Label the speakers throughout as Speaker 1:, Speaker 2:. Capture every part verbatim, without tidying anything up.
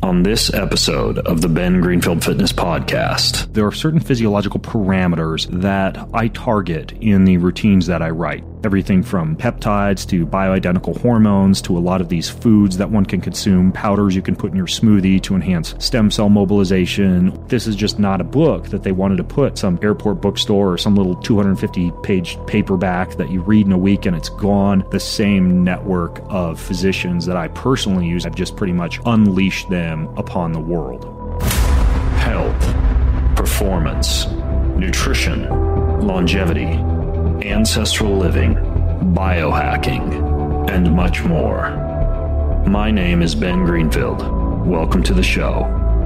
Speaker 1: On this episode of the Ben Greenfield Fitness Podcast,
Speaker 2: there are certain physiological parameters that I target in the routines that I write. Everything from peptides to bioidentical hormones to a lot of these foods that one can consume, powders you can put in your smoothie to enhance stem cell mobilization. This is just not a book that they wanted to put some airport bookstore or some little two hundred fifty page paperback that you read in a week and it's gone. The same network of physicians that I personally use, I've just pretty much unleashed them upon the world.
Speaker 1: Health, performance, nutrition, longevity, ancestral living, biohacking, and much more. My name is Ben Greenfield. Welcome to the show.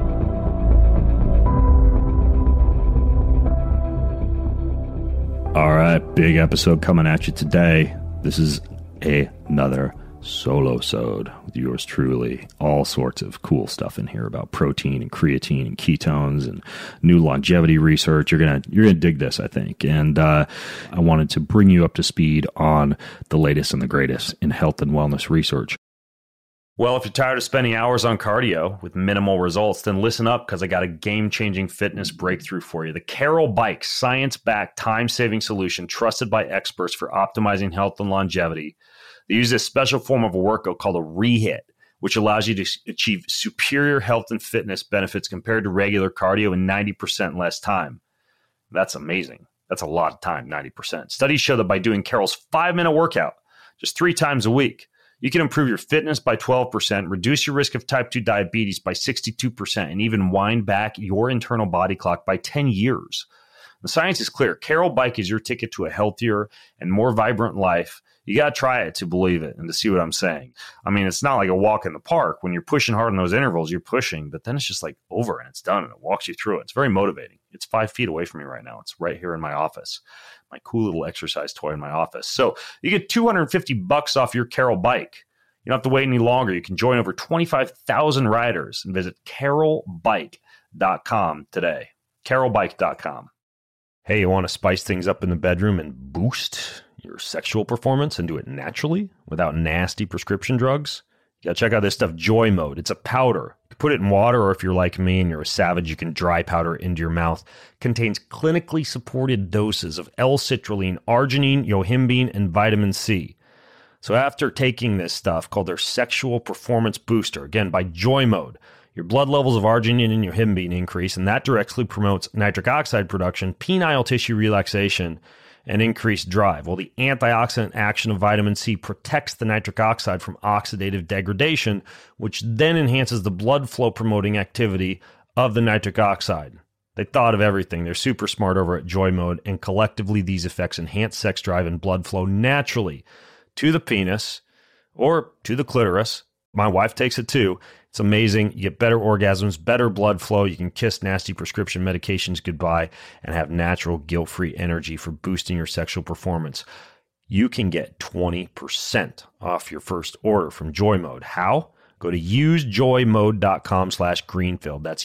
Speaker 2: All right, big episode coming at you today. This is a, another solo-sode with yours truly. All sorts of cool stuff in here about protein and creatine and ketones and new longevity research. You're gonna you're gonna dig this, I think. And uh, I wanted to bring you up to speed on the latest and the greatest in health and wellness research.
Speaker 3: Well, if you're tired of spending hours on cardio with minimal results, then listen up because I got a game-changing fitness breakthrough for you. The Carol Bike science-backed time-saving solution trusted by experts for optimizing health and longevity. They use this special form of a workout called a rehit, which allows you to achieve superior health and fitness benefits compared to regular cardio in ninety percent less time. That's amazing. That's a lot of time, ninety percent. Studies show that by doing Carol's five-minute workout just three times a week, you can improve your fitness by twelve percent, reduce your risk of type two diabetes by sixty-two percent, and even wind back your internal body clock by ten years. The science is clear. Carol Bike is your ticket to a healthier and more vibrant life. You got to try it to believe it and to see what I'm saying. I mean, it's not like a walk in the park. When you're pushing hard in those intervals, you're pushing, but then it's just like over and it's done and it walks you through it. It's very motivating. It's five feet away from me right now. It's right here in my office, my cool little exercise toy in my office. So you get two hundred fifty bucks off your Carol Bike. You don't have to wait any longer. You can join over twenty-five thousand riders and visit carol bike dot com today. carol bike dot com. Hey, you want to spice things up in the bedroom and boost your sexual performance and do it naturally without nasty prescription drugs? You got to check out this stuff, Joy Mode. It's a powder. You can put it in water, or if you're like me and you're a savage, you can dry powder into your mouth. It contains clinically supported doses of L-citrulline, arginine, yohimbine, and vitamin C. So after taking this stuff called their Sexual Performance Booster, again, by Joy Mode, your blood levels of arginine and yohimbine increase, and that directly promotes nitric oxide production, penile tissue relaxation, and increased drive. Well, the antioxidant action of vitamin C protects the nitric oxide from oxidative degradation, which then enhances the blood flow promoting activity of the nitric oxide. They thought of everything. They're super smart over at Joy Mode, and collectively these effects enhance sex drive and blood flow naturally to the penis or to the clitoris. My wife takes it too. It's amazing. You get better orgasms, better blood flow. You can kiss nasty prescription medications goodbye and have natural guilt-free energy for boosting your sexual performance. You can get twenty percent off your first order from Joy Mode. How? Go to usejoymode.com slash Greenfield. That's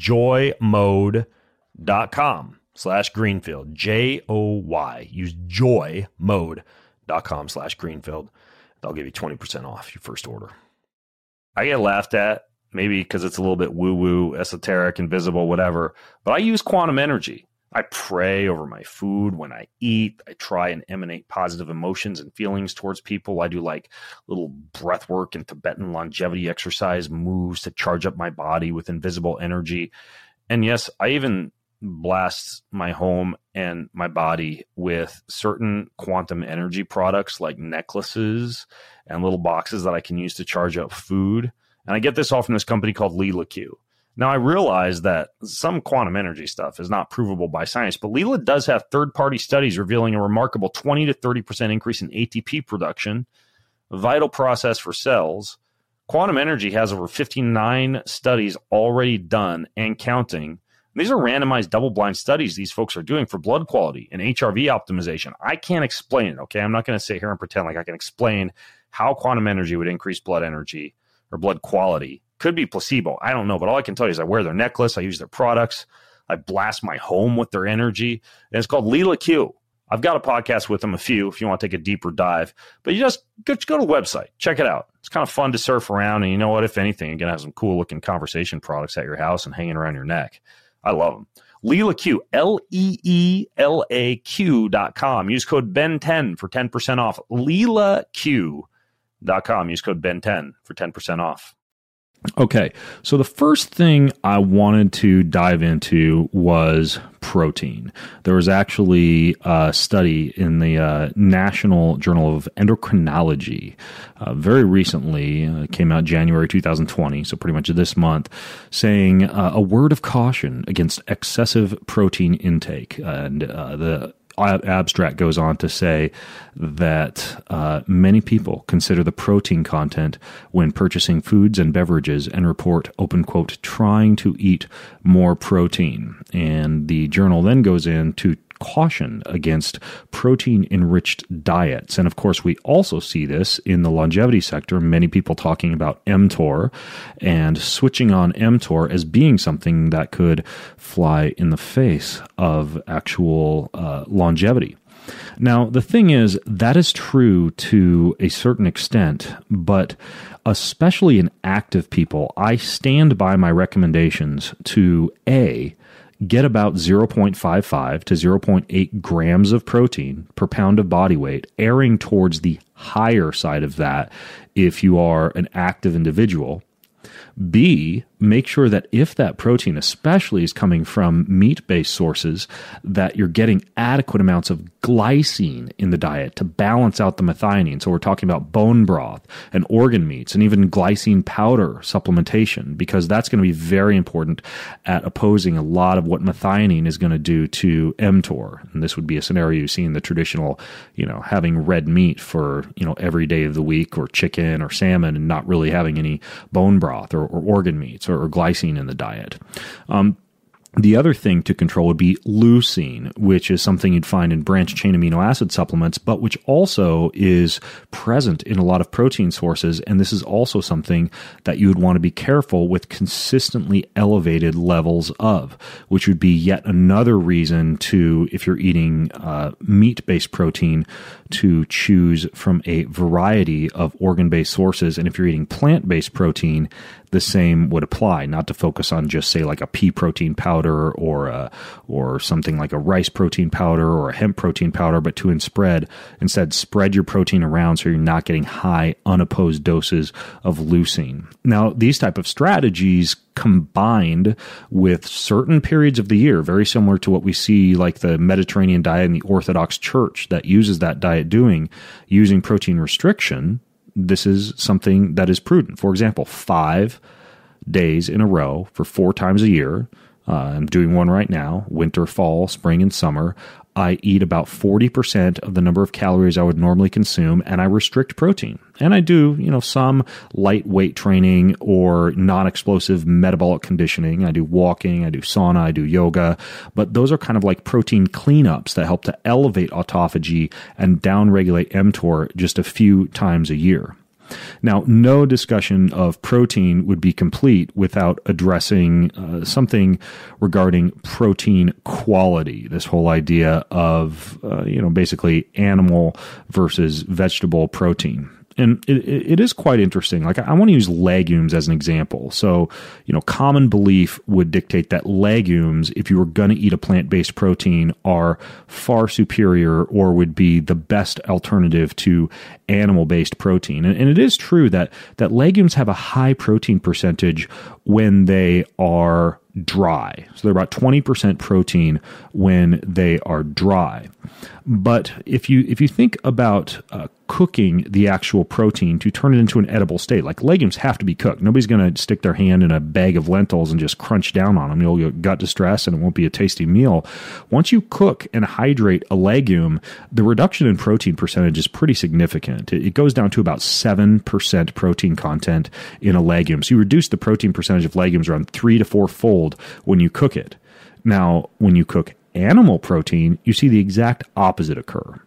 Speaker 3: usejoymode.com slash Greenfield. J O Y. Usejoymode.com slash Greenfield. They'll give you twenty percent off your first order. I get laughed at, maybe because it's a little bit woo-woo, esoteric, invisible, whatever, but I use quantum energy. I pray over my food when I eat. I try and emanate positive emotions and feelings towards people. I do like little breath work and Tibetan longevity exercise moves to charge up my body with invisible energy. And yes, I even blast my home and my body with certain quantum energy products like necklaces and little boxes that I can use to charge up food. And I get this all from this company called Leela Q. Now, I realize that some quantum energy stuff is not provable by science, but Leela does have third-party studies revealing a remarkable twenty to thirty percent increase in A T P production, a vital process for cells. Quantum energy has over fifty-nine studies already done and counting. These are randomized double-blind studies these folks are doing for blood quality and H R V optimization. I can't explain it, okay? I'm not going to sit here and pretend like I can explain how quantum energy would increase blood energy or blood quality. Could be placebo. I don't know, but all I can tell you is I wear their necklace. I use their products. I blast my home with their energy. And it's called Leela Q. I've got a podcast with them, a few, if you want to take a deeper dive. But you just go, just go to the website. Check it out. It's kind of fun to surf around. And you know what? If anything, you're going to have some cool-looking conversation products at your house and hanging around your neck. I love them. Leela Q, L E E L A Q dot com. Use code Ben ten for ten percent off. Leela Q dot com. Use code Ben ten for ten percent off.
Speaker 2: Okay, so the first thing I wanted to dive into was protein. There was actually a study in the uh, National Journal of Endocrinology uh, very recently, uh, came out January two thousand twenty, so pretty much this month, saying uh, a word of caution against excessive protein intake. And uh, the abstract goes on to say that uh, many people consider the protein content when purchasing foods and beverages and report, open quote, trying to eat more protein. And the journal then goes into caution against protein-enriched diets. And of course, we also see this in the longevity sector, many people talking about mTOR and switching on mTOR as being something that could fly in the face of actual uh, longevity. Now, the thing is, that is true to a certain extent, but especially in active people, I stand by my recommendations to A, get about zero point five five to zero point eight grams of protein per pound of body weight, erring towards the higher side of that if you are an active individual. B, make sure that if that protein especially is coming from meat-based sources, that you're getting adequate amounts of glycine in the diet to balance out the methionine. So we're talking about bone broth and organ meats and even glycine powder supplementation, because that's going to be very important at opposing a lot of what methionine is going to do to mTOR. And this would be a scenario you see in the traditional, you know, having red meat for, you know, every day of the week, or chicken or salmon, and not really having any bone broth or, or organ meats or, or glycine in the diet. Um, The other thing to control would be leucine, which is something you'd find in branched-chain amino acid supplements, but which also is present in a lot of protein sources. And this is also something that you would want to be careful with consistently elevated levels of, which would be yet another reason to, if you're eating uh, meat-based protein, to choose from a variety of organ-based sources. And if you're eating plant-based protein, the same would apply, not to focus on just, say, like a pea protein powder or a, or something like a rice protein powder or a hemp protein powder, but to spread, instead spread your protein around so you're not getting high unopposed doses of leucine. Now, these type of strategies combined with certain periods of the year, very similar to what we see like the Mediterranean diet and the Orthodox Church that uses that diet doing, using protein restriction, this is something that is prudent. For example, five days in a row for four times a year. Uh, I'm doing one right now, winter, fall, spring, and summer. I eat about forty percent of the number of calories I would normally consume, and I restrict protein. And I do, you know, some lightweight training or non-explosive metabolic conditioning. I do walking, I do sauna, I do yoga, but those are kind of like protein cleanups that help to elevate autophagy and downregulate mTOR just a few times a year. Now, no discussion of protein would be complete without addressing uh, something regarding protein quality. This whole idea of, uh, you know, basically animal versus vegetable protein. And it, it is quite interesting. Like, I want to use legumes as an example. So, you know, common belief would dictate that legumes, if you were going to eat a plant-based protein, are far superior or would be the best alternative to animal-based protein. And, and it is true that, that legumes have a high protein percentage when they are dry. So they're about twenty percent protein when they are dry. But if you if you think about uh, cooking the actual protein to turn it into an edible state, like legumes have to be cooked. Nobody's going to stick their hand in a bag of lentils and just crunch down on them. You'll get gut distress and it won't be a tasty meal. Once you cook and hydrate a legume, the reduction in protein percentage is pretty significant. It, it goes down to about seven percent protein content in a legume. So you reduce the protein percentage of legumes around three to four fold when you cook it. Now, when you cook animal protein, you see the exact opposite occur.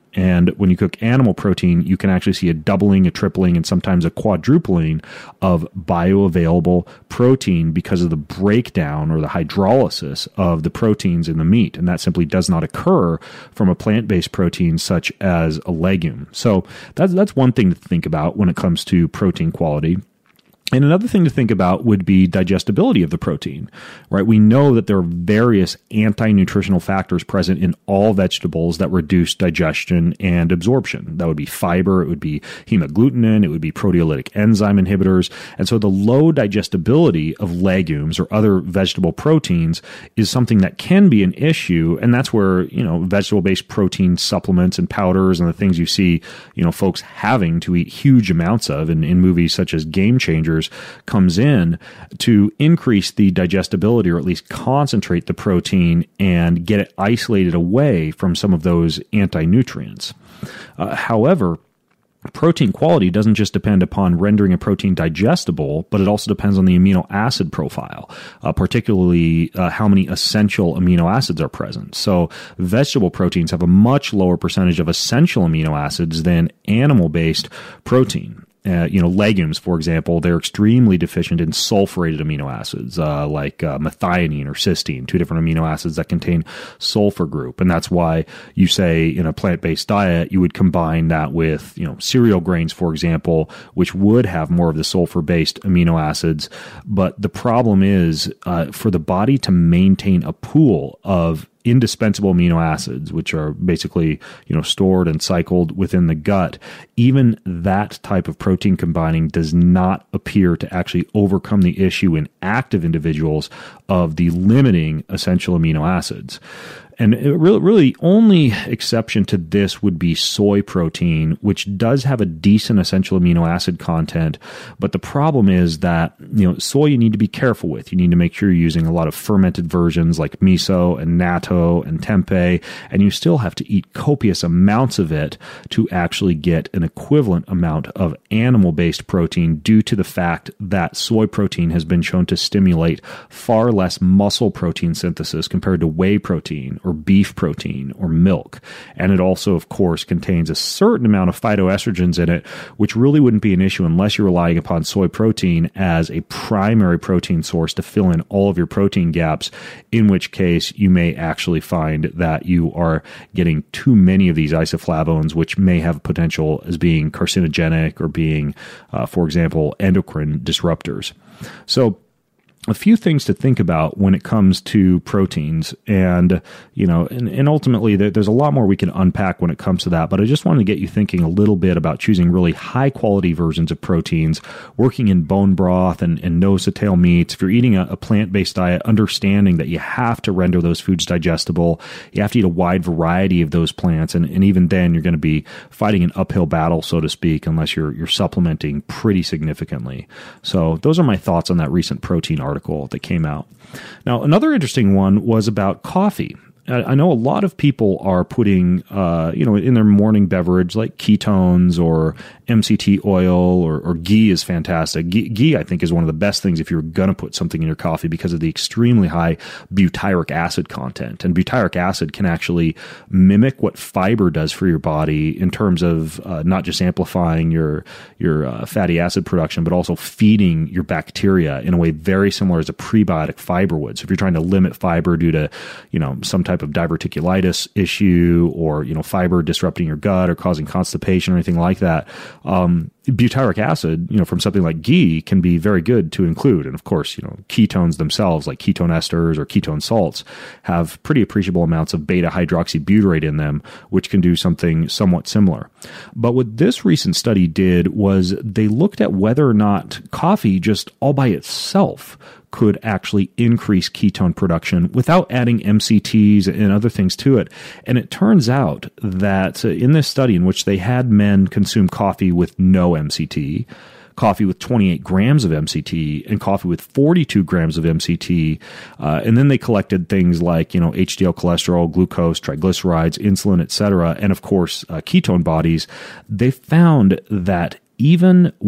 Speaker 2: And when you cook animal protein, you can actually see a doubling, a tripling, and sometimes a quadrupling of bioavailable protein because of the breakdown or the hydrolysis of the proteins in the meat. And that simply does not occur from a plant-based protein such as a legume. So that's, that's one thing to think about when it comes to protein quality. And another thing to think about would be digestibility of the protein, right? We know that there are various anti-nutritional factors present in all vegetables that reduce digestion and absorption. That would be fiber, it would be hemagglutinin, it would be proteolytic enzyme inhibitors. And so the low digestibility of legumes or other vegetable proteins is something that can be an issue. And that's where, you know, vegetable-based protein supplements and powders and the things you see, you know, folks having to eat huge amounts of in, in movies such as Game Changers comes in to increase the digestibility or at least concentrate the protein and get it isolated away from some of those anti-nutrients. Uh, however, protein quality doesn't just depend upon rendering a protein digestible, but it also depends on the amino acid profile, uh, particularly uh, how many essential amino acids are present. So vegetable proteins have a much lower percentage of essential amino acids than animal-based protein. Uh, you know, legumes, for example, they're extremely deficient in sulfurated amino acids uh, like uh, methionine or cysteine, two different amino acids that contain sulfur group. And that's why you say in a plant-based diet, you would combine that with, you know, cereal grains, for example, which would have more of the sulfur-based amino acids. But the problem is uh, for the body to maintain a pool of indispensable amino acids, which are basically, you know, stored and cycled within the gut, even that type of protein combining does not appear to actually overcome the issue in active individuals of the limiting essential amino acids. And it really, really only exception to this would be soy protein, which does have a decent essential amino acid content. But the problem is that, you know, soy you need to be careful with. You need to make sure you're using a lot of fermented versions like miso and natto and tempeh, and you still have to eat copious amounts of it to actually get an equivalent amount of animal-based protein due to the fact that soy protein has been shown to stimulate far less muscle protein synthesis compared to whey protein or beef protein or milk. And it also, of course, contains a certain amount of phytoestrogens in it, which really wouldn't be an issue unless you're relying upon soy protein as a primary protein source to fill in all of your protein gaps, in which case you may actually find that you are getting too many of these isoflavones, which may have potential as being carcinogenic or being, uh, for example, endocrine disruptors. So a few things to think about when it comes to proteins, and you know, and, and ultimately there, there's a lot more we can unpack when it comes to that. But I just wanted to get you thinking a little bit about choosing really high quality versions of proteins, working in bone broth and, and nose to tail meats. If you're eating a, a plant-based diet, understanding that you have to render those foods digestible, you have to eat a wide variety of those plants, and, and even then you're going to be fighting an uphill battle, so to speak, unless you're you're supplementing pretty significantly. So those are my thoughts on that recent protein article that came out. Now, another interesting one was about coffee. I know a lot of people are putting, uh, you know, in their morning beverage like ketones or M C T oil or, or ghee is fantastic. Ghee, ghee, I think, is one of the best things if you're going to put something in your coffee because of the extremely high butyric acid content. And butyric acid can actually mimic what fiber does for your body in terms of uh, not just amplifying your your uh, fatty acid production, but also feeding your bacteria in a way very similar as a prebiotic fiber would. So if you're trying to limit fiber due to, you know, some type of diverticulitis issue or, you know, fiber disrupting your gut or causing constipation or anything like that, um, butyric acid, you know, from something like ghee can be very good to include. And of course, you know, ketones themselves, like ketone esters or ketone salts, have pretty appreciable amounts of beta hydroxybutyrate in them, which can do something somewhat similar. But what this recent study did was they looked at whether or not coffee just all by itself could actually increase ketone production without adding M C Ts and other things to it. And it turns out that in this study in which they had men consume coffee with no M C T, coffee with twenty-eight grams of M C T, and coffee with forty-two grams of M C T, uh, and then they collected things like, you know, H D L cholesterol, glucose, triglycerides, insulin, et cetera, and of course, uh, ketone bodies, they found that even with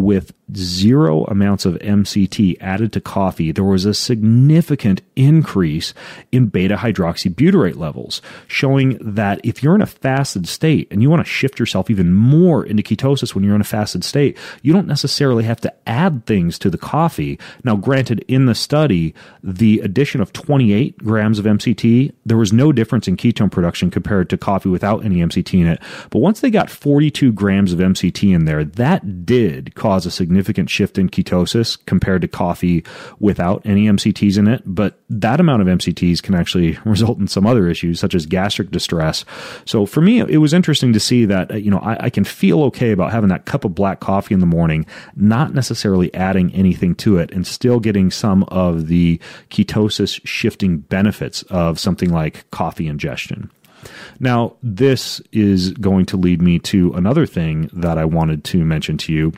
Speaker 2: zero amounts of M C T added to coffee, there was a significant increase in beta-hydroxybutyrate levels, showing that if you're in a fasted state and you want to shift yourself even more into ketosis when you're in a fasted state, you don't necessarily have to add things to the coffee. Now, granted, in the study, the addition of twenty-eight grams of M C T, there was no difference in ketone production compared to coffee without any M C T in it. But once they got forty-two grams of M C T in there, that did cause a significant shift in ketosis compared to coffee without any M C Ts in it. But that amount of M C Ts can actually result in some other issues, such as gastric distress. So for me, it was interesting to see that, you know, I, I can feel okay about having that cup of black coffee in the morning, not necessarily adding anything to it, and still getting some of the ketosis shifting benefits of something like coffee ingestion. Now, this is going to lead me to another thing that I wanted to mention to you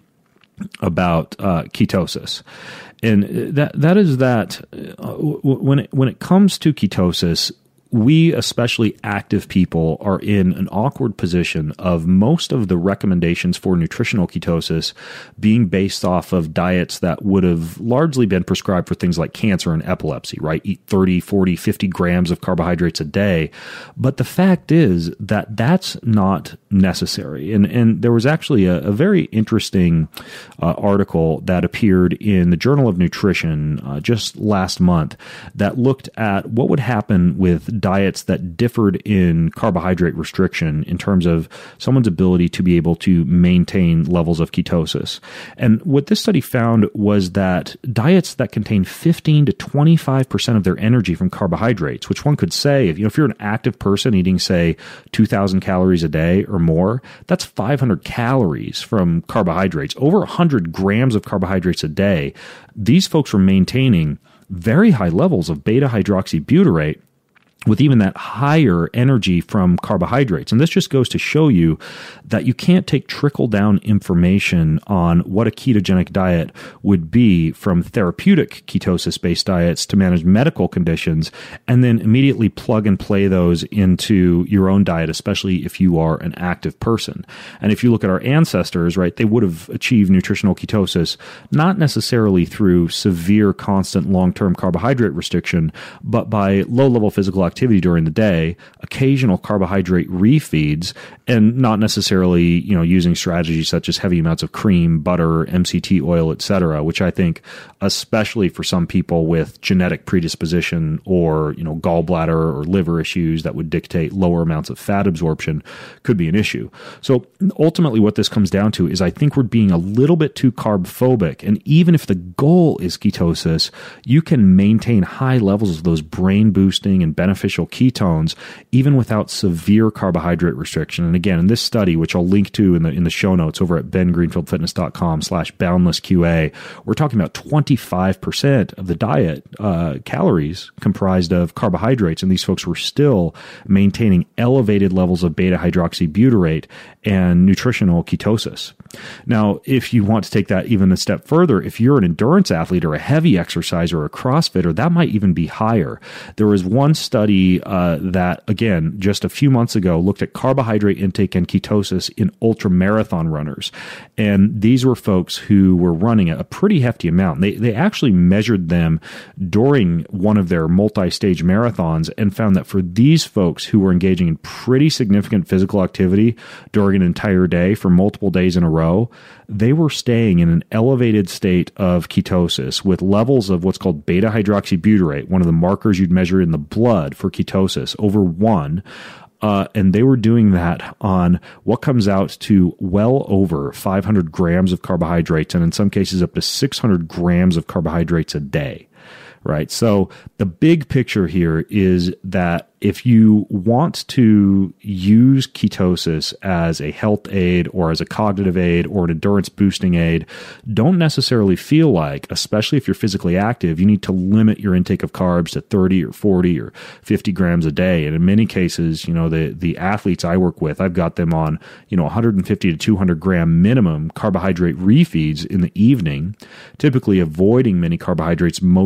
Speaker 2: about uh, ketosis. And that that is that uh, when it, when it comes to ketosis, we, especially active people, are in an awkward position of most of the recommendations for nutritional ketosis being based off of diets that would have largely been prescribed for things like cancer and epilepsy, right? Eat thirty, forty, fifty grams of carbohydrates a day. But the fact is that that's not necessary. And, and there was actually a, a very interesting uh, article that appeared in the Journal of Nutrition uh, just last month that looked at what would happen with diets that differed in carbohydrate restriction in terms of someone's ability to be able to maintain levels of ketosis. And what this study found was that diets that contain fifteen to twenty-five percent of their energy from carbohydrates, which one could say, if, you know, if you're an active person eating, say, two thousand calories a day or more, that's five hundred calories from carbohydrates, over one hundred grams of carbohydrates a day. These folks were maintaining very high levels of beta-hydroxybutyrate with even that higher energy from carbohydrates. And this just goes to show you that you can't take trickle-down information on what a ketogenic diet would be from therapeutic ketosis-based diets to manage medical conditions and then immediately plug and play those into your own diet, especially if you are an active person. And if you look at our ancestors, right, they would have achieved nutritional ketosis not necessarily through severe, constant, long-term carbohydrate restriction, but by low-level physical activity activity during the day, occasional carbohydrate refeeds, and not necessarily, you know, using strategies such as heavy amounts of cream, butter, M C T oil, et cetera, which I think, especially for some people with genetic predisposition or, you know, gallbladder or liver issues that would dictate lower amounts of fat absorption, could be an issue. So ultimately what this comes down to is I think we're being a little bit too carb phobic. And even if the goal is ketosis, you can maintain high levels of those brain boosting and beneficial ketones even without severe carbohydrate restriction. And again, in this study, which I'll link to in the in the show notes over at bengreenfieldfitness.com slash boundlessqa, we're talking about twenty-five percent of the diet uh, calories comprised of carbohydrates, and these folks were still maintaining elevated levels of beta-hydroxybutyrate and nutritional ketosis. Now, if you want to take that even a step further, if you're an endurance athlete or a heavy exerciser or a CrossFitter, that might even be higher. There was one study uh, that, again, just a few months ago, looked at carbohydrate intake and ketosis in ultramarathon runners. And these were folks who were running a pretty hefty amount. They, they actually measured them during one of their multi-stage marathons and found that for these folks who were engaging in pretty significant physical activity during an entire day for multiple days in a row, they were staying in an elevated state of ketosis with levels of what's called beta-hydroxybutyrate, one of the markers you'd measure in the blood for ketosis, over one. Uh, and they were doing that on what comes out to well over five hundred grams of carbohydrates, and in some cases up to six hundred grams of carbohydrates a day. Right. So the big picture here is that if you want to use ketosis as a health aid or as a cognitive aid or an endurance boosting aid, don't necessarily feel like, especially if you're physically active, you need to limit your intake of carbs to thirty or forty or fifty grams a day. And in many cases, you know, the, the athletes I work with, I've got them on, you know, one hundred fifty to two hundred gram minimum carbohydrate refeeds in the evening, typically avoiding many carbohydrates most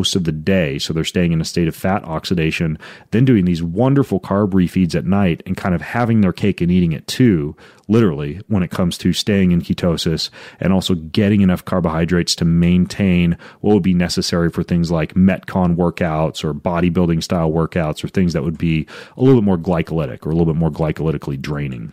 Speaker 2: most of the day. So they're staying in a state of fat oxidation, then doing these wonderful carb refeeds at night and kind of having their cake and eating it too, literally, when it comes to staying in ketosis and also getting enough carbohydrates to maintain what would be necessary for things like Metcon workouts or bodybuilding style workouts or things that would be a little bit more glycolytic or a little bit more glycolytically draining.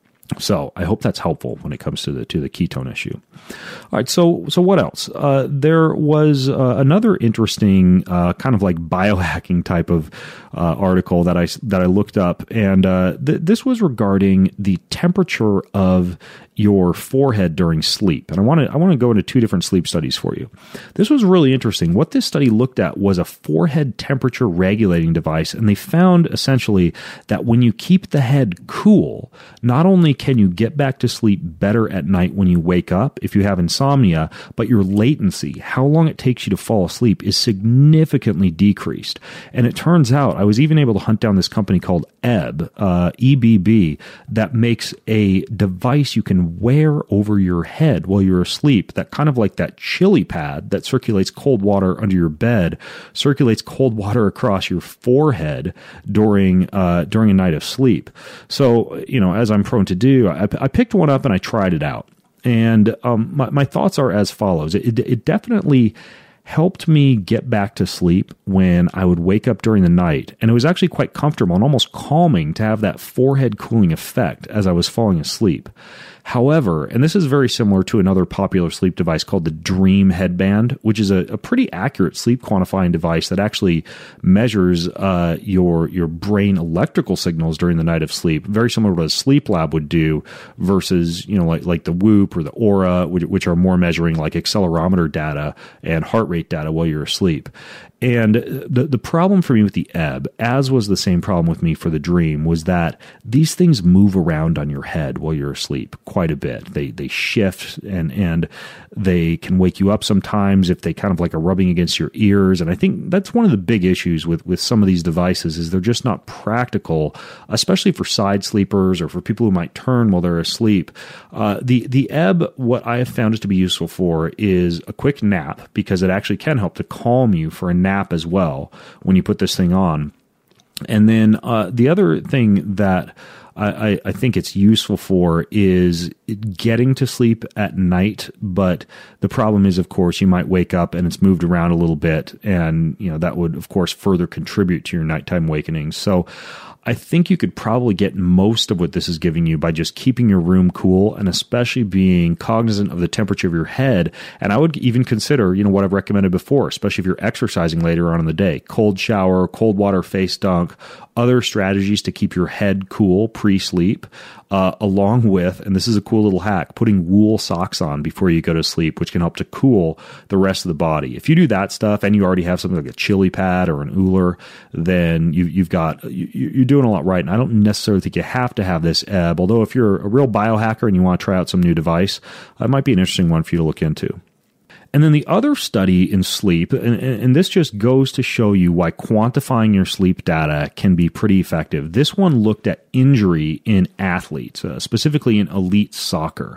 Speaker 2: So I hope that's helpful when it comes to the to the ketone issue. All right, so so what else? Uh, there was uh, another interesting uh, kind of like biohacking type of uh, article that I that I looked up, and uh, th- this was regarding the temperature of your forehead during sleep. And I want to I want to go into two different sleep studies for you. This was really interesting. What this study looked at was a forehead temperature regulating device, and they found essentially that when you keep the head cool, not only can you get back to sleep better at night when you wake up if you have insomnia, but your latency, how long it takes you to fall asleep, is significantly decreased. And it turns out, I was even able to hunt down this company called Ebb, uh, E B B, that makes a device you can wear over your head while you're asleep, that kind of like that chili pad that circulates cold water under your bed, circulates cold water across your forehead during uh, during a night of sleep. So, you know, as I'm prone to do, I, I picked one up and I tried it out. And um, my, my thoughts are as follows. It, it definitely helped me get back to sleep when I would wake up during the night. And it was actually quite comfortable and almost calming to have that forehead cooling effect as I was falling asleep. However, and this is very similar to another popular sleep device called the Dream Headband, which is a, a pretty accurate sleep quantifying device that actually measures uh, your your brain electrical signals during the night of sleep, very similar to what a sleep lab would do versus, you know, like like the Whoop or the Aura, which, which are more measuring like accelerometer data and heart rate data while you're asleep. And the the problem for me with the Ebb, as was the same problem with me for the Dream, was that these things move around on your head while you're asleep quite a bit. They they shift and and they can wake you up sometimes if they kind of like are rubbing against your ears. And I think that's one of the big issues with, with some of these devices is they're just not practical, especially for side sleepers or for people who might turn while they're asleep. Uh, the, the Ebb, what I have found it to be useful for is a quick nap, because it actually can help to calm you for a nap as well when you put this thing on. And then uh, the other thing that I, I think it's useful for is getting to sleep at night. But the problem is, of course, you might wake up and it's moved around a little bit. And, you know, that would, of course, further contribute to your nighttime awakenings. So I think you could probably get most of what this is giving you by just keeping your room cool and especially being cognizant of the temperature of your head. And I would even consider, you know, what I've recommended before, especially if you're exercising later on in the day, cold shower, cold water face dunk, other strategies to keep your head cool pre-sleep, uh, along with, and this is a cool little hack, putting wool socks on before you go to sleep, which can help to cool the rest of the body. If you do that stuff and you already have something like a chili pad or an Ooler, then you, you've got, you, you're doing a lot right. And I don't necessarily think you have to have this Ebb, although if you're a real biohacker and you want to try out some new device, it might be an interesting one for you to look into. And then the other study in sleep, and, and this just goes to show you why quantifying your sleep data can be pretty effective. This one looked at injury in athletes, uh, specifically in elite soccer.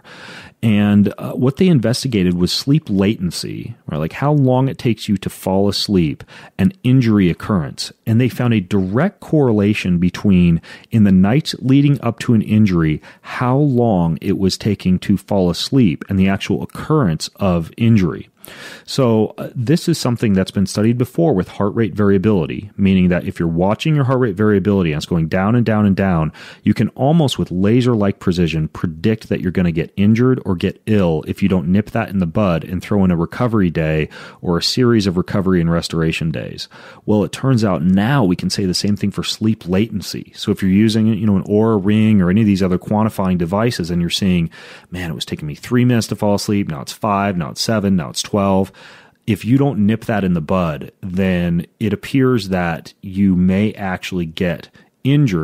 Speaker 2: And uh, what they investigated was sleep latency, right? Like how long it takes you to fall asleep and injury occurrence. And they found a direct correlation between, in the nights leading up to an injury, how long it was taking to fall asleep and the actual occurrence of injury. So uh, this is something that's been studied before with heart rate variability, meaning that if you're watching your heart rate variability and it's going down and down and down, you can almost with laser-like precision predict that you're going to get injured or get ill if you don't nip that in the bud and throw in a recovery day or a series of recovery and restoration days. Well, it turns out now we can say the same thing for sleep latency. So if you're using, you know, an Oura Ring or any of these other quantifying devices and you're seeing, man, it was taking me three minutes to fall asleep, now it's five, now it's seven, now it's twelve. If you don't nip that in the bud, then it appears that you may actually get injured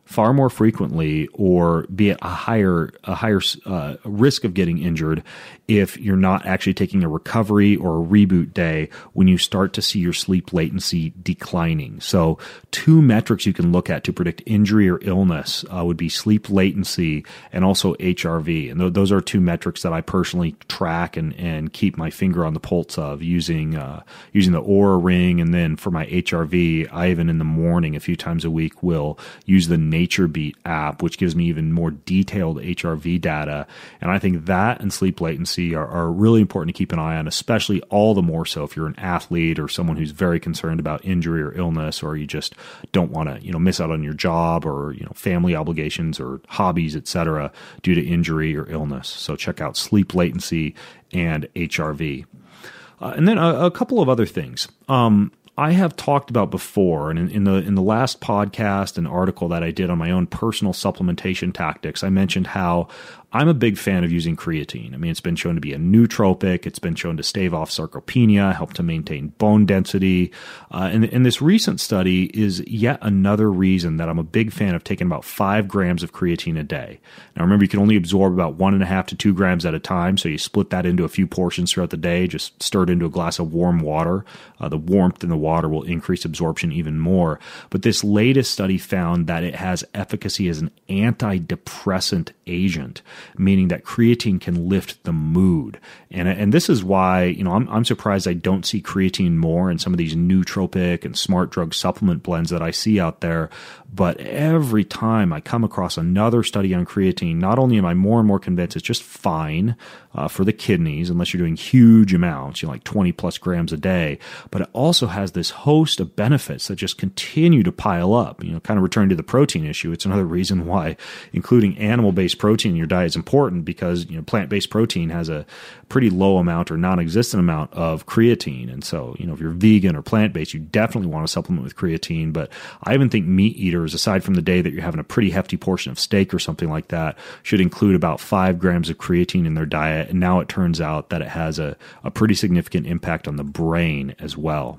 Speaker 2: far more frequently or be at a higher a higher uh, risk of getting injured if you're not actually taking a recovery or a reboot day when you start to see your sleep latency declining. So two metrics you can look at to predict injury or illness uh, would be sleep latency and also H R V. And th- those are two metrics that I personally track and, and keep my finger on the pulse of using uh, using the Oura Ring. And then for my H R V, I even in the morning a few times a week will use the NatureBeat app, which gives me even more detailed H R V data. And I think that and sleep latency are, are really important to keep an eye on, especially all the more so if you're an athlete or someone who's very concerned about injury or illness, or you just don't want to, you know, miss out on your job or, you know, family obligations or hobbies, et cetera, due to injury or illness. So check out sleep latency and H R V. Uh, and then a, a couple of other things. Um, I have talked about before, and in, in the in the last podcast and article that I did on my own personal supplementation tactics, I mentioned how I'm a big fan of using creatine. I mean, it's been shown to be a nootropic. It's been shown to stave off sarcopenia, help to maintain bone density. Uh, and, and this recent study is yet another reason that I'm a big fan of taking about five grams of creatine a day. Now, remember, you can only absorb about one and a half to two grams at a time. So you split that into a few portions throughout the day, just stir it into a glass of warm water. Uh, the warmth in the water will increase absorption even more. But this latest study found that it has efficacy as an antidepressant agent, meaning that creatine can lift the mood. And and this is why, you know, I'm I'm surprised I don't see creatine more in some of these nootropic and smart drug supplement blends that I see out there. But every time I come across another study on creatine, not only am I more and more convinced it's just fine uh, for the kidneys, unless you're doing huge amounts, you know, like twenty plus grams a day, but it also has this host of benefits that just continue to pile up. You know, kind of returning to the protein issue, it's another reason why including animal-based protein in your diet is important, because, you know, plant-based protein has a pretty low amount or non-existent amount of creatine. And so, you know, if you're vegan or plant-based, you definitely want to supplement with creatine. But I even think meat eaters, aside from the day that you're having a pretty hefty portion of steak or something like that, should include about five grams of creatine in their diet. And now it turns out that it has a, a pretty significant impact on the brain as well.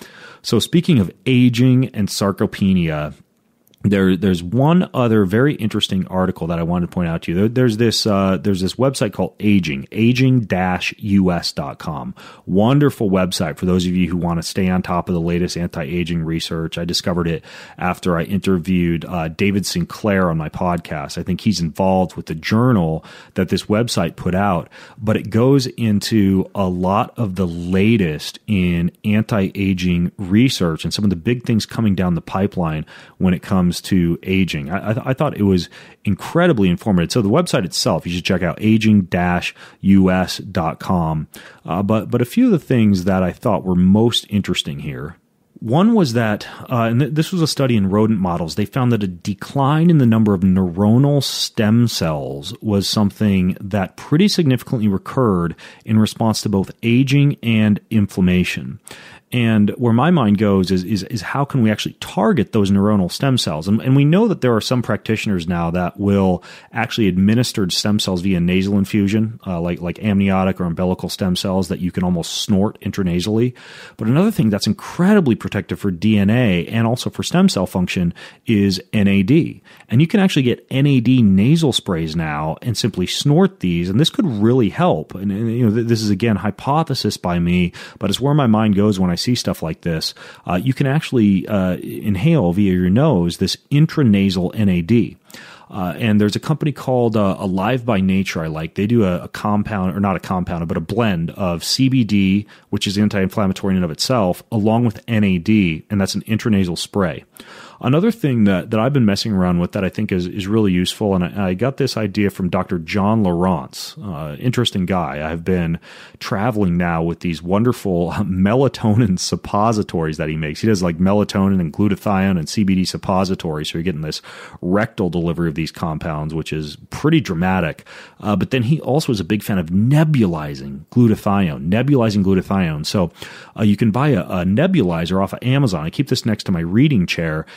Speaker 2: So speaking of aging and sarcopenia, There, there's one other very interesting article that I wanted to point out to you. There, there's this, uh, there's this website called Aging, aging dash U S dot com. Wonderful website for those of you who want to stay on top of the latest anti-aging research. I discovered it after I interviewed uh, David Sinclair on my podcast. I think he's involved with the journal that this website put out, but it goes into a lot of the latest in anti-aging research and some of the big things coming down the pipeline when it comes to aging. I, I, th- I thought it was incredibly informative. So the website itself, you should check out aging dash U S dot com. Uh, but, but a few of the things that I thought were most interesting here. One was that, uh, and th- this was a study in rodent models, they found that a decline in the number of neuronal stem cells was something that pretty significantly recurred in response to both aging and inflammation. And where my mind goes is, is, is how can we actually target those neuronal stem cells? And, and we know that there are some practitioners now that will actually administer stem cells via nasal infusion, uh, like, like amniotic or umbilical stem cells that you can almost snort intranasally. But another thing that's incredibly protective for D N A and also for stem cell function is N A D. And you can actually get N A D nasal sprays now and simply snort these. And this could really help. And, and you know, th- this is, again, hypothesis by me, but it's where my mind goes when I see stuff like this. Uh, you can actually uh, inhale via your nose this intranasal N A D. Uh, and there's a company called uh, Alive by Nature I like. They do a, a compound, or not a compound, but a blend of C B D, which is anti-inflammatory in and of itself, along with N A D, and that's an intranasal spray. Another thing that, that I've been messing around with that I think is, is really useful, and I, I got this idea from Doctor John Lawrence, uh, interesting guy. I've been traveling now with these wonderful melatonin suppositories that he makes. He does like melatonin and glutathione and C B D suppositories, so you're getting this rectal delivery of these compounds, which is pretty dramatic. Uh, but then he also is a big fan of nebulizing glutathione, nebulizing glutathione. So uh, you can buy a, a nebulizer off of Amazon. I keep this next to my reading chair,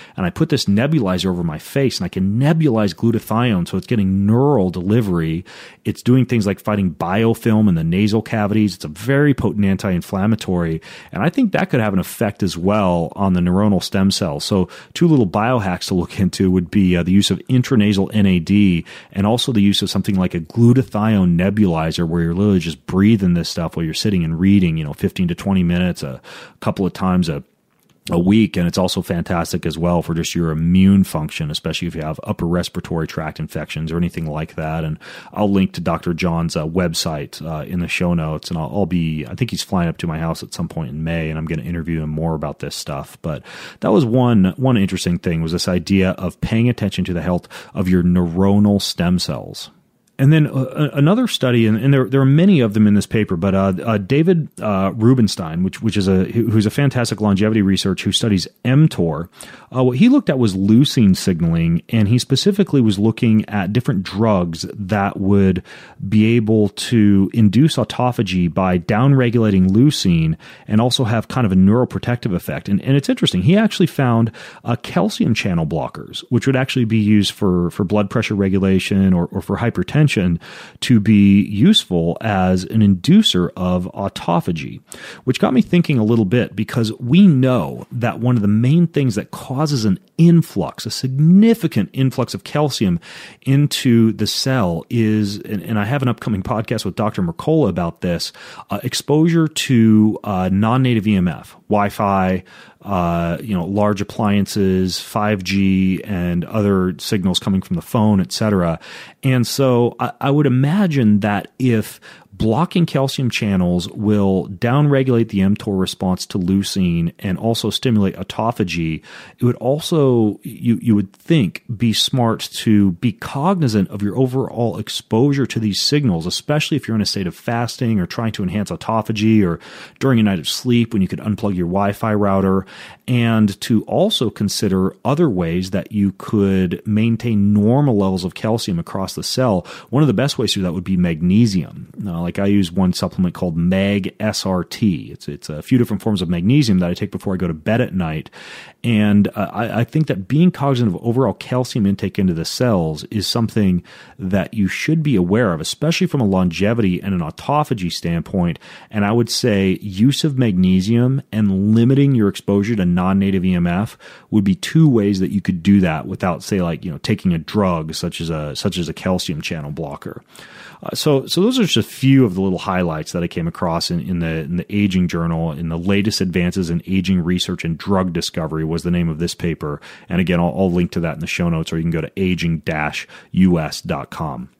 Speaker 2: and I put this nebulizer over my face, and I can nebulize glutathione, so it's getting neural delivery. It's doing things like fighting biofilm in the nasal cavities. It's a very potent anti-inflammatory, and I think that could have an effect as well on the neuronal stem cells. So two little biohacks to look into would be uh, the use of intranasal N A D, and also the use of something like a glutathione nebulizer, where you're literally just breathing this stuff while you're sitting and reading, you know, fifteen to twenty minutes, a couple of times a a week. And it's also fantastic as well for just your immune function, especially if you have upper respiratory tract infections or anything like that. And I'll link to Doctor John's uh, website uh, in the show notes, and I'll, I'll be, I think he's flying up to my house at some point in May, and I'm going to interview him more about this stuff. But that was one, one interesting thing, was this idea of paying attention to the health of your neuronal stem cells. And then uh, another study, and, and there there are many of them in this paper, but uh, uh, David uh, Rubenstein, which which is a who's a fantastic longevity researcher who studies mTOR, uh, what he looked at was leucine signaling, and he specifically was looking at different drugs that would be able to induce autophagy by downregulating leucine and also have kind of a neuroprotective effect. And, and it's interesting. He actually found uh, calcium channel blockers, which would actually be used for, for blood pressure regulation or, or for hypertension, to be useful as an inducer of autophagy, which got me thinking a little bit, because we know that one of the main things that causes an influx, a significant influx of calcium into the cell is, and, and I have an upcoming podcast with Doctor Mercola about this, uh, exposure to uh, non-native E M F, Wi-Fi, uh, you know, large appliances, five G, and other signals coming from the phone, et cetera. And so I, I would imagine that if blocking calcium channels will downregulate the mTOR response to leucine and also stimulate autophagy, it would also, you, you would think, be smart to be cognizant of your overall exposure to these signals, especially if you're in a state of fasting or trying to enhance autophagy, or during a night of sleep when you could unplug your Wi-Fi router, and to also consider other ways that you could maintain normal levels of calcium across the cell. One of the best ways to do that would be magnesium. Now, like I use one supplement called Mag S R T. It's it's a few different forms of magnesium that I take before I go to bed at night. And uh, I, I think that being cognizant of overall calcium intake into the cells is something that you should be aware of, especially from a longevity and an autophagy standpoint. And I would say use of magnesium and limiting your exposure to non-native E M F would be two ways that you could do that without, say, like, you know, taking a drug such as a such as a calcium channel blocker. Uh, so, so those are just a few of the little highlights that I came across in, in the in the Aging Journal. In the latest advances in aging research and drug discovery was the name of this paper. And again, I'll, I'll link to that in the show notes, or you can go to aging dash U S dot com.